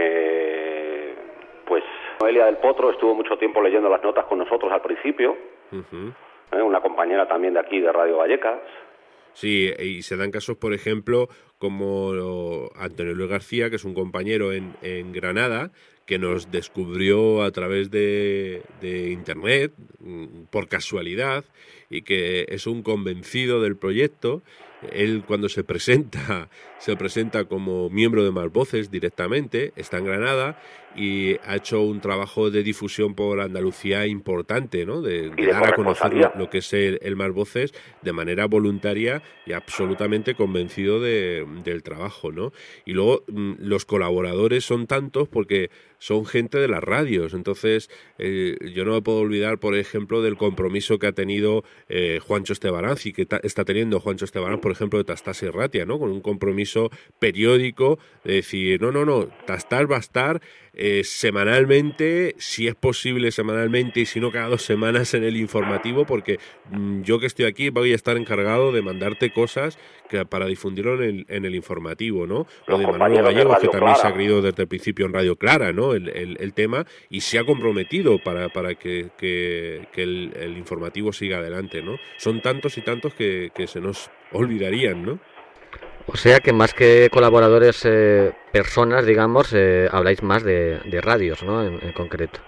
Eh, pues Noelia del Potro estuvo mucho tiempo leyendo las notas con nosotros al principio, uh-huh. eh, una compañera también de aquí de Radio Vallecas. Sí, y se dan casos, por ejemplo, como Antonio Luis García, que es un compañero en, en Granada, que nos descubrió a través de, de Internet, por casualidad, y que es un convencido del proyecto. Él, cuando se presenta, se presenta como miembro de Más Voces directamente, está en Granada y ha hecho un trabajo de difusión por Andalucía importante, ¿no? De, de dar a conocer lo, lo que es el, el Más Voces de manera voluntaria y absolutamente convencido de, del trabajo, ¿no? Y luego los colaboradores son tantos porque son gente de las radios. Entonces, eh, yo no me puedo olvidar, por ejemplo, del compromiso que ha tenido eh, Juancho Estebaranz y que ta- está teniendo Juancho Estebaranz, por ejemplo, de Tastas y Ratia, ¿no? Con un compromiso periódico de decir, no, no, no, Tastas va a estar eh, semanalmente, si es posible semanalmente y si no cada dos semanas en el informativo, porque mmm, yo que estoy aquí voy a estar encargado de mandarte cosas que para difundirlo en el, en el informativo, ¿no? O de Manolo Gallegos, que también se ha creído desde el principio en Radio Clara, ¿no? El, el, el tema, y se ha comprometido para, para que, que, que el, el informativo siga adelante, ¿no? Son tantos y tantos que, que se nos olvidarían, ¿no? O sea que más que colaboradores, eh, personas, digamos, eh, habláis más de, de radios, ¿no? En, en concreto.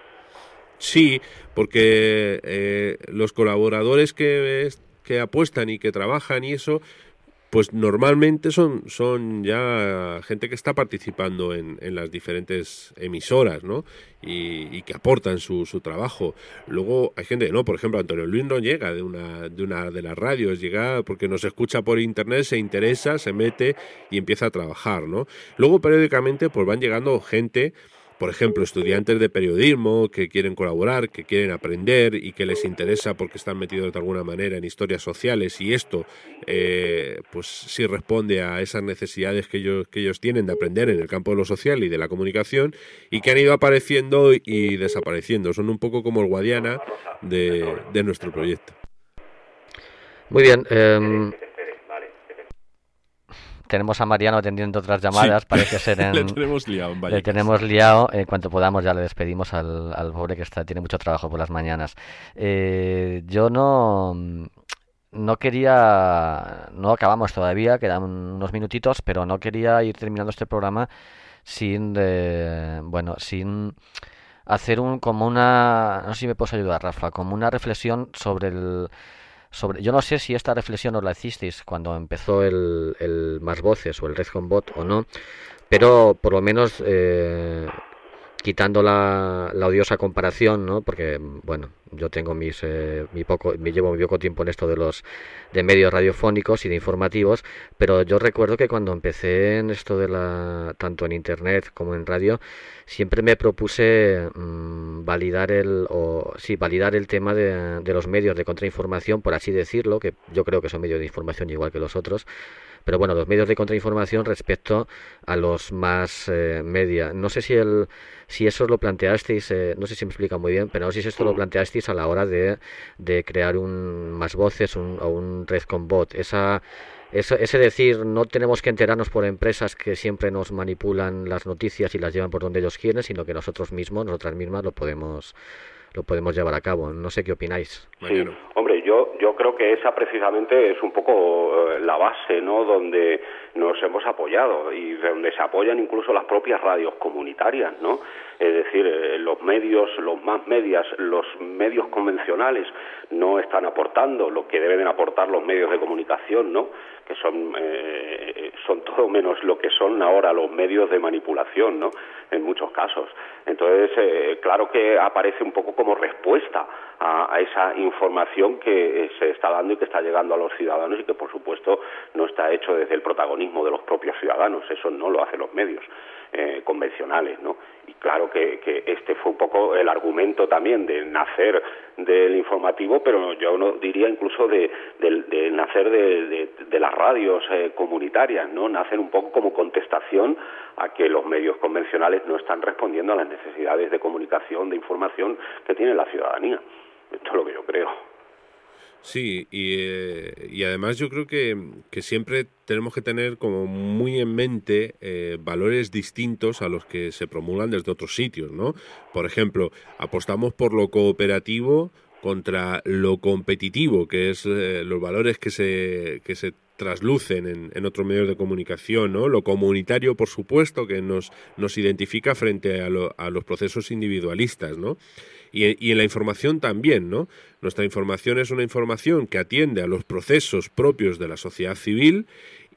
Sí, porque eh, los colaboradores que, que apuestan y que trabajan y eso, pues normalmente son, son ya gente que está participando en, en las diferentes emisoras, ¿no? Y, y que aportan su, su trabajo. Luego hay gente, no, por ejemplo, Antonio Luis no llega de una, de una de las radios, llega porque nos escucha por internet, se interesa, se mete y empieza a trabajar, ¿no? Luego periódicamente pues van llegando gente, por ejemplo, estudiantes de periodismo que quieren colaborar, que quieren aprender y que les interesa porque están metidos de alguna manera en historias sociales, y esto eh, pues sí responde a esas necesidades que ellos, que ellos tienen de aprender en el campo de lo social y de la comunicación, y que han ido apareciendo y desapareciendo. Son un poco como el Guadiana de, de nuestro proyecto. Muy bien. Eh... Tenemos a Mariano atendiendo otras llamadas, sí. Parece ser en... le tenemos liado en Vallecas. Le tenemos liado, en cuanto podamos ya le despedimos al, al pobre que está tiene mucho trabajo por las mañanas. Eh, yo no... No quería... No acabamos todavía, quedan unos minutitos, pero no quería ir terminando este programa sin... Eh, bueno, sin hacer un como una... No sé si me puedes ayudar, Rafa, como una reflexión sobre el... sobre, yo no sé si esta reflexión os la hicisteis cuando empezó el, el Más Voces o el RedConBot o no, pero por lo menos eh, quitando la, la odiosa comparación, ¿no? Porque bueno, yo tengo mis eh, mi poco me llevo muy poco tiempo en esto de los de medios radiofónicos y de informativos, pero yo recuerdo que cuando empecé en esto de la tanto en internet como en radio, siempre me propuse mmm, validar el o sí validar el tema de, de los medios de contrainformación, por así decirlo, que yo creo que son medios de información igual que los otros. Pero bueno, los medios de contrainformación respecto a los más eh, media. No sé si el si eso lo planteasteis, eh, no sé si me explica muy bien, pero no sé si esto lo planteasteis a la hora de, de crear un Más Voces un, o un RedConBot. Esa, eso, ese decir, no tenemos que enterarnos por empresas que siempre nos manipulan las noticias y las llevan por donde ellos quieren, sino que nosotros mismos, nosotras mismas lo podemos lo podemos llevar a cabo. No sé qué opináis. Sí, hombre, yo yo creo que esa precisamente es un poco eh, la base, ¿no?, donde nos hemos apoyado y donde se apoyan incluso las propias radios comunitarias, ¿no? Es decir, eh, los medios, los más medias, los medios convencionales no están aportando lo que deben aportar los medios de comunicación, ¿no?, que son eh, son todo menos lo que son ahora los medios de manipulación, ¿no?, en muchos casos. Entonces, eh, claro que aparece un poco como respuesta a, a esa información que se está dando y que está llegando a los ciudadanos y que, por supuesto, no está hecho desde el protagonismo de los propios ciudadanos. Eso no lo hacen los medios eh, convencionales, ¿no? Y claro que, que este fue un poco el argumento también de nacer del informativo, pero yo no diría incluso de, de, de nacer de, de, de las radios eh, comunitarias, ¿no? Nacen un poco como contestación a que los medios convencionales no están respondiendo a las necesidades de comunicación, de información que tiene la ciudadanía. Esto es lo que yo creo. Sí, y, eh, y además yo creo que, que siempre tenemos que tener como muy en mente eh, valores distintos a los que se promulgan desde otros sitios, ¿no? Por ejemplo, apostamos por lo cooperativo contra lo competitivo, que es eh, los valores que se que se traslucen en, en otros medios de comunicación, ¿no? Lo comunitario, por supuesto, que nos nos identifica frente a, lo, a los procesos individualistas, ¿no? Y, y en la información también, ¿no? Nuestra información es una información que atiende a los procesos propios de la sociedad civil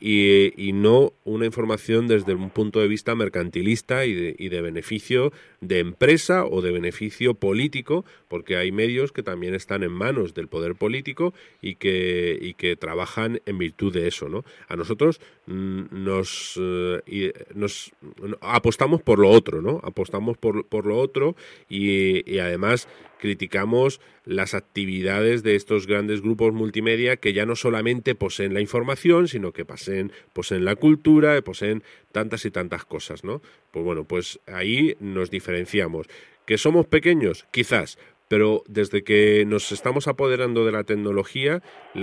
y, y no una información desde un punto de vista mercantilista y de, y de beneficio de empresa o de beneficio político, porque hay medios que también están en manos del poder político y que, y que trabajan en virtud de eso, ¿no? A nosotros mm, nos, eh, y nos apostamos por lo otro, ¿no? Apostamos por, por lo otro y, y además criticamos las actividades de estos grandes grupos multimedia que ya no solamente poseen la información, sino que poseen, poseen la cultura, poseen tantas y tantas cosas, ¿no? Pues bueno, pues ahí nos diferenciamos. ¿Que somos pequeños? Quizás, pero desde que nos estamos apoderando de la tecnología,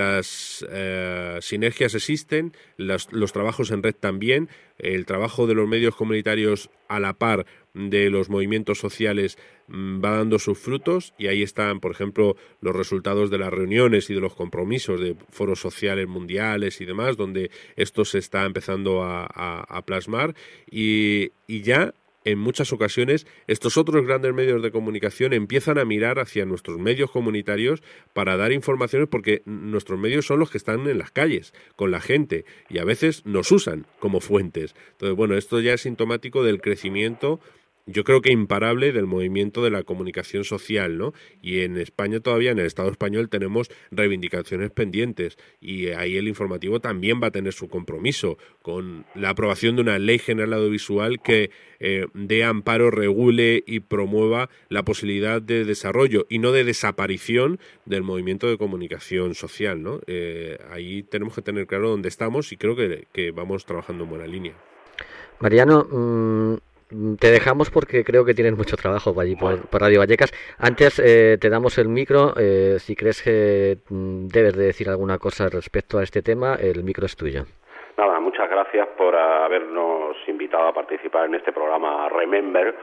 las eh, sinergias existen, las, los trabajos en red también, el trabajo de los medios comunitarios a la par de los movimientos sociales mmm, va dando sus frutos y ahí están, por ejemplo, los resultados de las reuniones y de los compromisos de foros sociales mundiales y demás, donde esto se está empezando a, a, a plasmar y, y ya en muchas ocasiones estos otros grandes medios de comunicación empiezan a mirar hacia nuestros medios comunitarios para dar informaciones, porque nuestros medios son los que están en las calles, con la gente, y a veces nos usan como fuentes. Entonces, bueno, esto ya es sintomático del crecimiento, yo creo que imparable, del movimiento de la comunicación social, ¿no? Y en España todavía, en el Estado español, tenemos reivindicaciones pendientes y ahí el informativo también va a tener su compromiso con la aprobación de una ley general audiovisual que eh, dé amparo, regule y promueva la posibilidad de desarrollo y no de desaparición del movimiento de comunicación social, ¿no? Eh, ahí tenemos que tener claro dónde estamos y creo que, que vamos trabajando en buena línea. Mariano, mmm... te dejamos porque creo que tienes mucho trabajo allí por, por Radio Vallecas. Antes eh, te damos el micro. Eh, si crees que mm, debes de decir alguna cosa respecto a este tema, el micro es tuyo. Nada, muchas gracias por habernos invitado a participar en este programa Remember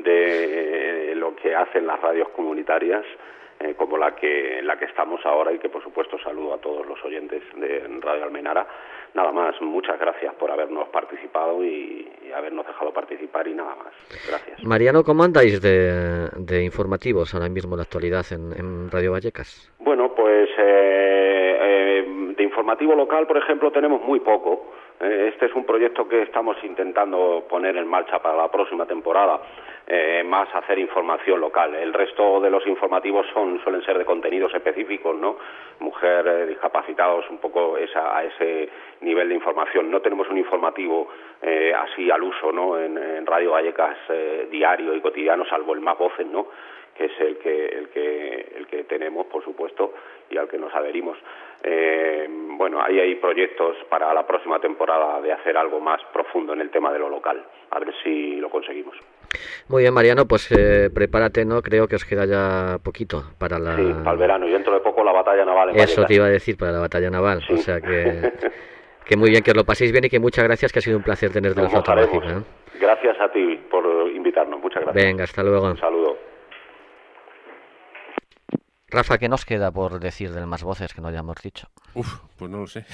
de lo que hacen las radios comunitarias, eh, como la que la que estamos ahora, y que por supuesto saludo a todos los oyentes de Radio Almenara. Nada más, muchas gracias por habernos participado y, y habernos dejado participar y nada más. Gracias. Mariano, ¿cómo andáis de, de informativos ahora mismo en la actualidad en, en Radio Vallecas? Bueno, pues eh, informativo local, por ejemplo, tenemos muy poco. Este es un proyecto que estamos intentando poner en marcha para la próxima temporada, eh, más hacer información local. El resto de los informativos son suelen ser de contenidos específicos, ¿no? Mujer, eh, discapacitados, un poco esa, a ese nivel de información. No tenemos un informativo eh, así al uso, ¿no? En, en Radio Vallecas eh, diario y cotidiano, salvo el Más Voces, ¿no? Que es el que el que el que tenemos, por supuesto, y al que nos adherimos. Eh, bueno, ahí hay proyectos para la próxima temporada de hacer algo más profundo en el tema de lo local, a ver si lo conseguimos. Muy bien, Mariano, pues eh, prepárate, ¿no? Creo que os queda ya poquito para la... Sí, para el verano, y dentro de poco la batalla naval en Eso Vallecas. te iba a decir, para la batalla naval, Sí. O sea que... que muy bien, que os lo paséis bien y que muchas gracias, que ha sido un placer tenerte en la Nos flauta haremos. mágica, ¿eh? Gracias a ti por invitarnos, muchas gracias. Venga, hasta luego. Un saludo. Rafa, ¿qué nos queda por decir del Más Voces que no hayamos dicho? Uf, pues no lo sé.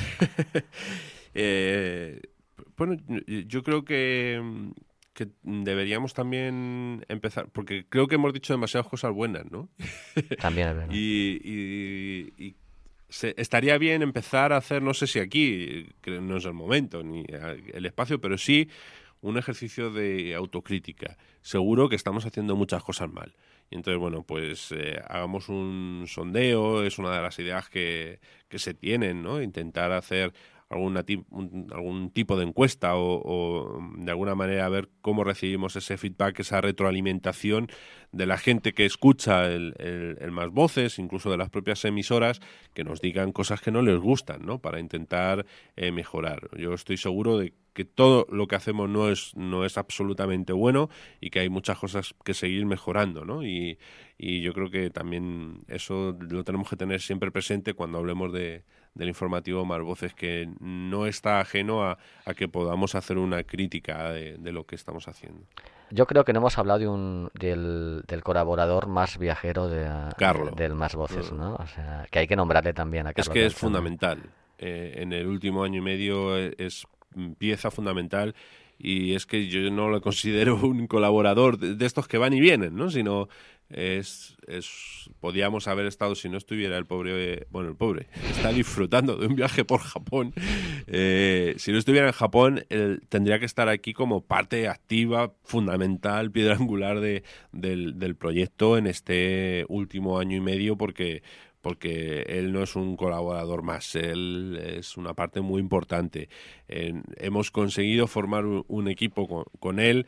eh, bueno, yo creo que, que deberíamos también empezar, porque creo que hemos dicho demasiadas cosas buenas, ¿no? También es verdad. y, y, y se, estaría bien empezar a hacer, no sé si aquí, que no es el momento ni el espacio, pero sí un ejercicio de autocrítica. Seguro que estamos haciendo muchas cosas mal. Y entonces, bueno, pues eh, hagamos un sondeo, es una de las ideas que, que se tienen, ¿no? Intentar hacer alguna tip, un, algún tipo de encuesta o, o de alguna manera ver cómo recibimos ese feedback, esa retroalimentación de la gente que escucha el, el, el Más Voces, incluso de las propias emisoras, que nos digan cosas que no les gustan, ¿no? Para intentar eh, mejorar. Yo estoy seguro de que todo lo que hacemos no es no es absolutamente bueno y que hay muchas cosas que seguir mejorando, ¿no? Y, y yo creo que también eso lo tenemos que tener siempre presente cuando hablemos de, del informativo Más Voces, que no está ajeno a, a que podamos hacer una crítica de, de lo que estamos haciendo. Yo creo que no hemos hablado de un del, del colaborador más viajero de, Carlos. del Más Voces, ¿no? O sea, que hay que nombrarle también a Carlos. Es que es Beltrán, fundamental. Eh, en el último año y medio es pieza fundamental, y es que yo no lo considero un colaborador de, de estos que van y vienen, ¿no? Sino es, es podíamos haber estado, si no estuviera el pobre, bueno, el pobre está disfrutando de un viaje por Japón, eh, si no estuviera en Japón, él tendría que estar aquí como parte activa, fundamental, piedra angular de, del, del proyecto en este último año y medio, porque porque él no es un colaborador más, él es una parte muy importante. Eh, hemos conseguido formar un, un equipo con, con él,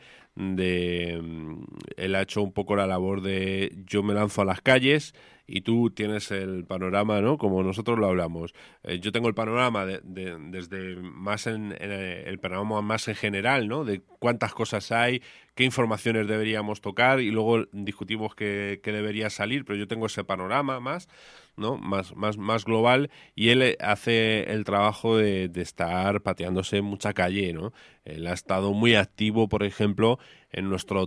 de él ha hecho un poco la labor de yo me lanzo a las calles y tú tienes el panorama, ¿no? Como nosotros lo hablamos. Eh, yo tengo el panorama de, de, desde más en, en el panorama más en general, ¿no? De cuántas cosas hay, qué informaciones deberíamos tocar y luego discutimos qué, qué debería salir, pero yo tengo ese panorama más, ¿no? Más, más, más global, y él hace el trabajo de, de estar pateándose mucha calle, ¿no? Él ha estado muy activo, por ejemplo, en nuestro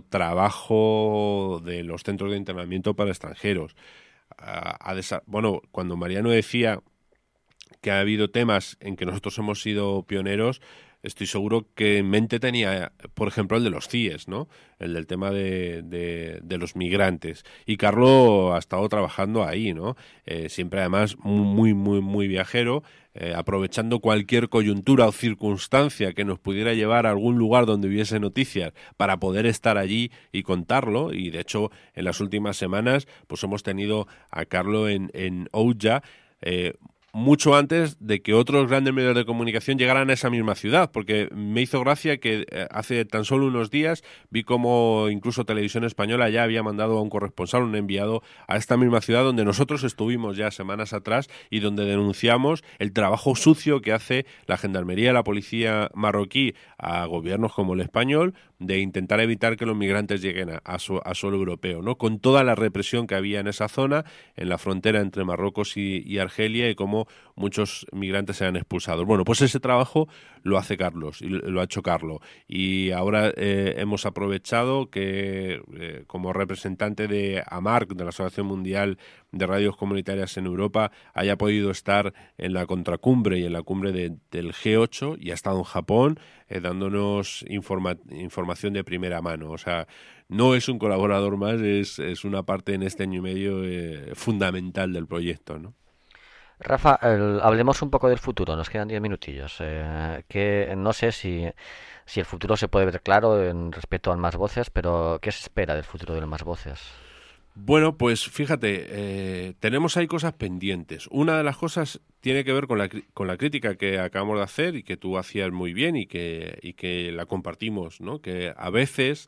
trabajo de los centros de internamiento para extranjeros. A, a desa- bueno, cuando Mariano decía que ha habido temas en que nosotros hemos sido pioneros, estoy seguro que en mente tenía, por ejemplo, el de los C I E S, ¿no? El del tema de, de, de los migrantes. Y Carlos ha estado trabajando ahí, ¿no? Eh, siempre además muy, muy, muy viajero, eh, aprovechando cualquier coyuntura o circunstancia que nos pudiera llevar a algún lugar donde hubiese noticias para poder estar allí y contarlo. Y de hecho, en las últimas semanas, pues hemos tenido a Carlos en, en Ouya, eh, mucho antes de que otros grandes medios de comunicación llegaran a esa misma ciudad, porque me hizo gracia que eh, hace tan solo unos días vi como incluso Televisión Española ya había mandado a un corresponsal, un enviado a esta misma ciudad donde nosotros estuvimos ya semanas atrás y donde denunciamos el trabajo sucio que hace la Gendarmería y la Policía marroquí a gobiernos como el español de intentar evitar que los migrantes lleguen a, a, su, a suelo europeo, ¿no? Con toda la represión que había en esa zona, en la frontera entre Marruecos y, y Argelia, y cómo muchos migrantes se han expulsado. Bueno, pues ese trabajo lo hace Carlos, y lo ha hecho Carlos. Y ahora eh, hemos aprovechado que, eh, como representante de AMARC, de la Asociación Mundial de Radios Comunitarias en Europa, haya podido estar en la contracumbre y en la cumbre de, del G ocho, y ha estado en Japón eh, dándonos informa información de primera mano. O sea, no es un colaborador más, es, es una parte en este año y medio eh, fundamental del proyecto, ¿no? Rafa, el- hablemos un poco del futuro, nos quedan diez minutillos. Eh, que no sé si, si el futuro se puede ver claro en respecto al Más Voces, pero ¿qué se espera del futuro del Más Voces? Bueno, pues fíjate, eh, tenemos ahí cosas pendientes. Una de las cosas tiene que ver con la, cri- con la crítica que acabamos de hacer y que tú hacías muy bien y que, y que la compartimos, ¿no? Que a veces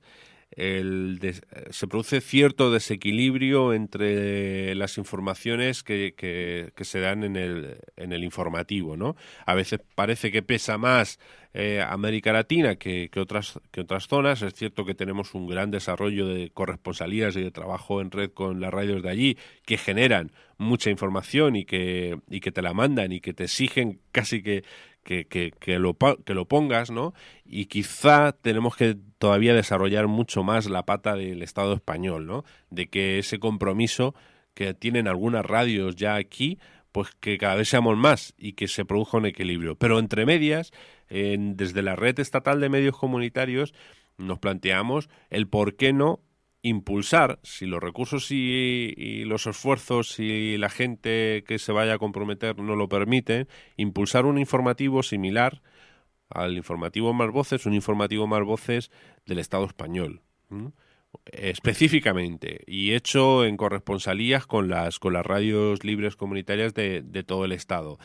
el des- se produce cierto desequilibrio entre las informaciones que, que- que se dan en el, en el informativo, ¿no? A veces parece que pesa más eh, América Latina que, que otras, que otras zonas. Es cierto que tenemos un gran desarrollo de corresponsalías y de trabajo en red con las radios de allí que generan mucha información y que, y que te la mandan y que te exigen casi que, que, que, que lo, pa- que lo pongas, ¿no? Y quizá tenemos que todavía desarrollar mucho más la pata del Estado español, ¿no? De que ese compromiso que tienen algunas radios ya aquí, pues que cada vez seamos más y que se produzca un equilibrio. Pero entre medias, en- desde la red estatal de medios comunitarios, nos planteamos el por qué no impulsar, si los recursos y, y los esfuerzos y la gente que se vaya a comprometer no lo permiten, impulsar un informativo similar al informativo Más Voces, un informativo Más Voces del Estado español, ¿m? Específicamente, y hecho en corresponsalías con las con las radios libres comunitarias de, de todo el Estado.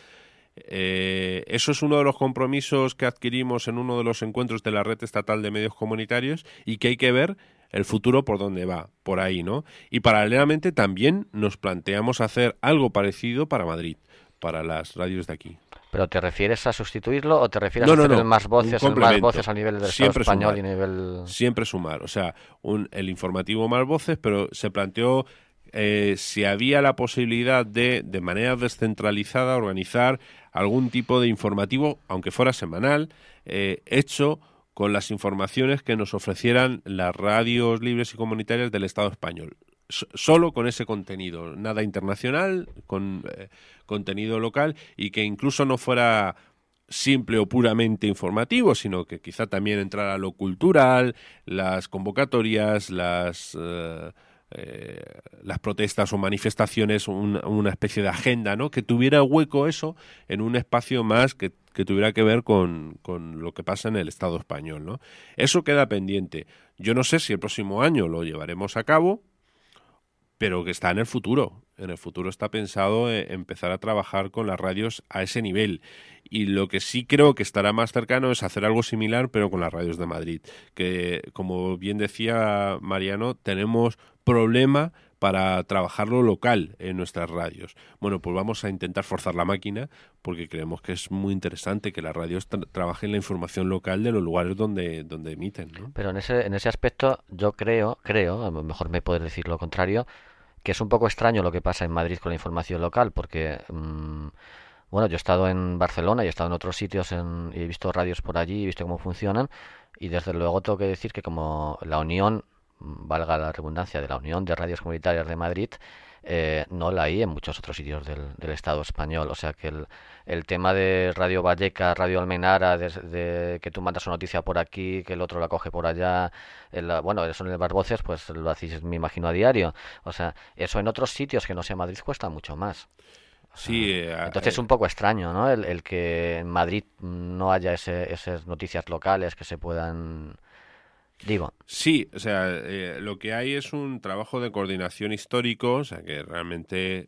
Eh, eso es uno de los compromisos que adquirimos en uno de los encuentros de la Red Estatal de Medios Comunitarios y que hay que ver el futuro por dónde va, por ahí, ¿no? Y paralelamente también nos planteamos hacer algo parecido para Madrid, para las radios de aquí. ¿Pero te refieres a sustituirlo o te refieres a No, no, hacer el no, Más un Voces, el Más Voces complemento. a nivel del Estado Siempre español sumar, y a nivel... siempre sumar. O sea, un, el informativo Más Voces, pero se planteó eh, si había la posibilidad de, de manera descentralizada, organizar algún tipo de informativo, aunque fuera semanal, eh, hecho con las informaciones que nos ofrecieran las radios libres y comunitarias del Estado español. S- Solo con ese contenido, nada internacional, con eh, contenido local y que incluso no fuera simple o puramente informativo, sino que quizá también entrara lo cultural, las convocatorias, las eh, eh, las protestas o manifestaciones, un- una especie de agenda, ¿no? Que tuviera hueco eso en un espacio más que, que tuviera que ver con, con lo que pasa en el Estado español, ¿no? Eso queda pendiente. Yo no sé si el próximo año lo llevaremos a cabo, pero que está en el futuro. En el futuro está pensado eh, empezar a trabajar con las radios a ese nivel. Y lo que sí creo que estará más cercano es hacer algo similar, pero con las radios de Madrid. Que, como bien decía Mariano, tenemos problema para trabajarlo local en nuestras radios. Bueno, pues vamos a intentar forzar la máquina porque creemos que es muy interesante que las radios tra- trabajen la información local de los lugares donde, donde emiten, ¿no? Pero en ese, en ese aspecto yo creo, creo, a lo mejor me puedes decir lo contrario, que es un poco extraño lo que pasa en Madrid con la información local, porque, mm, bueno, yo he estado en Barcelona y he estado en otros sitios en- y he visto radios por allí y he visto cómo funcionan, y desde luego tengo que decir que como la unión, mm, valga la redundancia, de la Unión de Radios Comunitarias de Madrid, eh, no la hay en muchos otros sitios del, del Estado español. O sea que el, el tema de Radio Vallecas, Radio Almenara, de, de que tú mandas una noticia por aquí, que el otro la coge por allá, el- bueno, eso en el Más Voces, pues lo hacéis, me imagino, a diario. O sea, eso en otros sitios que no sea Madrid cuesta mucho más. O sea, Sí, eh, entonces es eh, un poco extraño, ¿no? El, el que en Madrid no haya ese, esas noticias locales que se puedan... Digo, Sí, o sea, eh, lo que hay es un trabajo de coordinación histórico, o sea, que realmente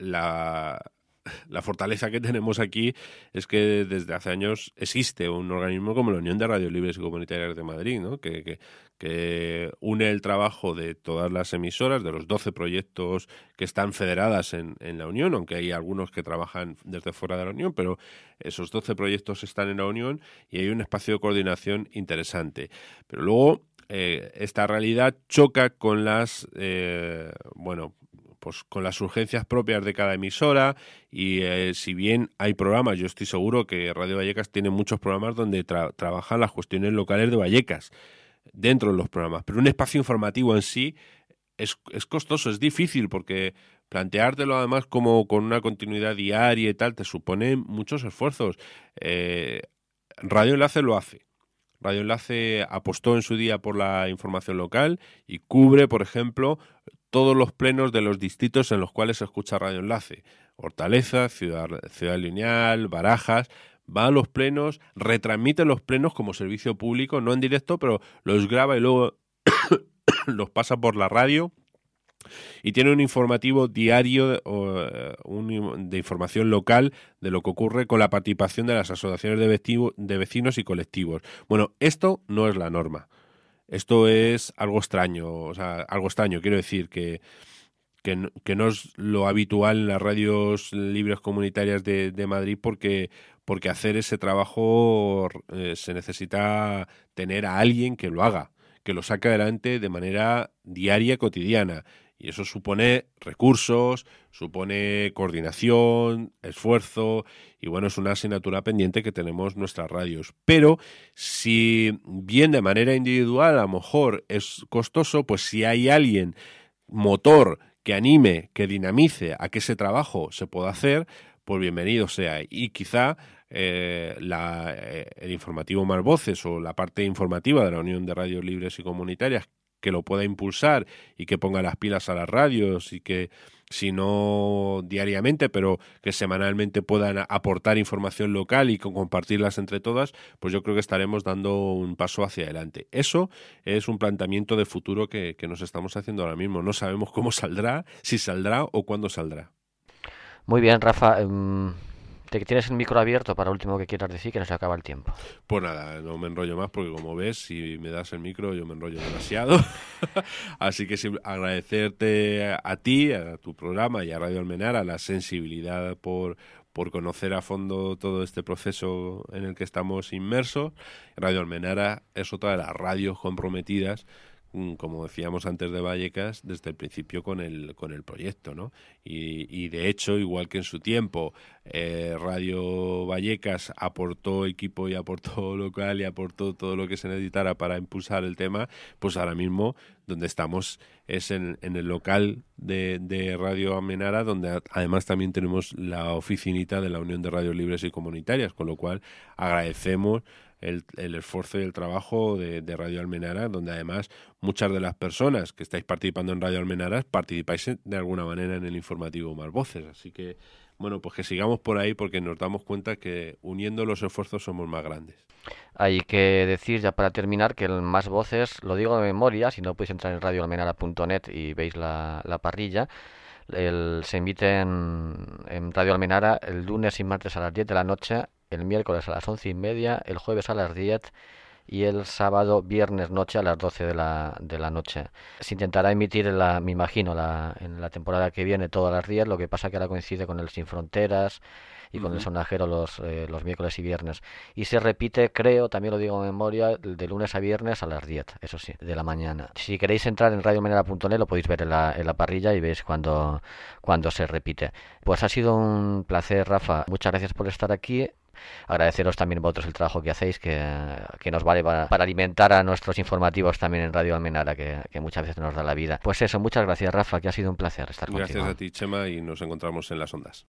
la, la fortaleza que tenemos aquí es que desde hace años existe un organismo como la Unión de Radios Libres y Comunitarias de Madrid, ¿no? Que, que, que une el trabajo de todas las emisoras, de los doce proyectos que están federadas en, en la Unión, aunque hay algunos que trabajan desde fuera de la Unión, pero esos doce proyectos están en la Unión y hay un espacio de coordinación interesante. Pero luego eh, esta realidad choca con las, eh, bueno, pues con las urgencias propias de cada emisora y eh, si bien hay programas, yo estoy seguro que Radio Vallecas tiene muchos programas donde tra- trabajan las cuestiones locales de Vallecas dentro de los programas, pero un espacio informativo en sí es, es costoso, es difícil porque planteártelo además como con una continuidad diaria y tal te supone muchos esfuerzos. Eh, Radio Enlace lo hace. Radio Enlace apostó en su día por la información local y cubre, por ejemplo, todos los plenos de los distritos en los cuales se escucha Radio Enlace. Hortaleza, Ciudad, Ciudad Lineal, Barajas. Va a los plenos, retransmite los plenos como servicio público, no en directo, pero los graba y luego los pasa por la radio. Y tiene un informativo diario de, un, de información local de lo que ocurre con la participación de las asociaciones de, vecino, de vecinos y colectivos. Bueno, esto no es la norma. Esto es algo extraño. O sea, algo extraño. Quiero decir que, que, no, que no es lo habitual en las radios libres comunitarias de, de Madrid porque, porque hacer ese trabajo eh, se necesita tener a alguien que lo haga, que lo saque adelante de manera diaria, cotidiana. Y eso supone recursos, supone coordinación, esfuerzo, y bueno, es una asignatura pendiente que tenemos nuestras radios. Pero si bien de manera individual a lo mejor es costoso, pues si hay alguien motor que anime, que dinamice a que ese trabajo se pueda hacer, pues bienvenido sea. Y quizá eh, la, eh, el informativo Más Voces o la parte informativa de la Unión de Radios Libres y Comunitarias que lo pueda impulsar y que ponga las pilas a las radios y que, si no diariamente, pero que semanalmente puedan aportar información local y compartirlas entre todas, pues yo creo que estaremos dando un paso hacia adelante. Eso es un planteamiento de futuro que, que nos estamos haciendo ahora mismo. No sabemos cómo saldrá, si saldrá o cuándo saldrá. Muy bien, Rafa. Um... Te tienes el micro abierto para último que quieras decir, que nos acaba el tiempo. Pues nada, no me enrollo más porque como ves, si me das el micro yo me enrollo demasiado. Así que sí, agradecerte a ti, a tu programa y a Radio Almenara la sensibilidad por, por conocer a fondo todo este proceso en el que estamos inmersos. Radio Almenara es otra de las radios comprometidas, como decíamos antes de Vallecas, desde el principio con el con el proyecto, ¿no? Y, y de hecho, igual que en su tiempo eh, Radio Vallecas aportó equipo y aportó local y aportó todo lo que se necesitara para impulsar el tema, pues ahora mismo donde estamos es en, en el local de, de Radio Almenara, donde además también tenemos la oficinita de la Unión de Radios Libres y Comunitarias, con lo cual agradecemos El, el esfuerzo y el trabajo de, de Radio Almenara, donde además muchas de las personas que estáis participando en Radio Almenara participáis de alguna manera en el informativo Más Voces. Así que, bueno, pues que sigamos por ahí porque nos damos cuenta que uniendo los esfuerzos somos más grandes. Hay que decir, ya para terminar, que el Más Voces, lo digo de memoria, si no podéis entrar en radio almenara punto net y veis la, la parrilla. El, se emite en, en Radio Almenara el lunes y martes a las diez de la noche, el miércoles a las once y media, el jueves a las diez y el sábado, viernes noche a las doce de la, de la noche. Se intentará emitir, en la, me imagino, la, en la temporada que viene todas las días, lo que pasa que ahora coincide con el Sin Fronteras y con uh-huh. el Sonajero los, eh, los miércoles y viernes. Y se repite, creo, también lo digo en memoria, de lunes a viernes a las diez, eso sí, de la mañana. Si queréis entrar en radio almenara punto net lo podéis ver en la, en la parrilla y veis cuando, cuando se repite. Pues ha sido un placer, Rafa. Muchas gracias por estar aquí. Agradeceros también vosotros el trabajo que hacéis, que, que nos vale para, para alimentar a nuestros informativos también en Radio Almenara, que, que muchas veces nos da la vida. Pues eso, muchas gracias, Rafa, que ha sido un placer estar Gracias contigo. Gracias a ti, Chema, y nos encontramos en las ondas.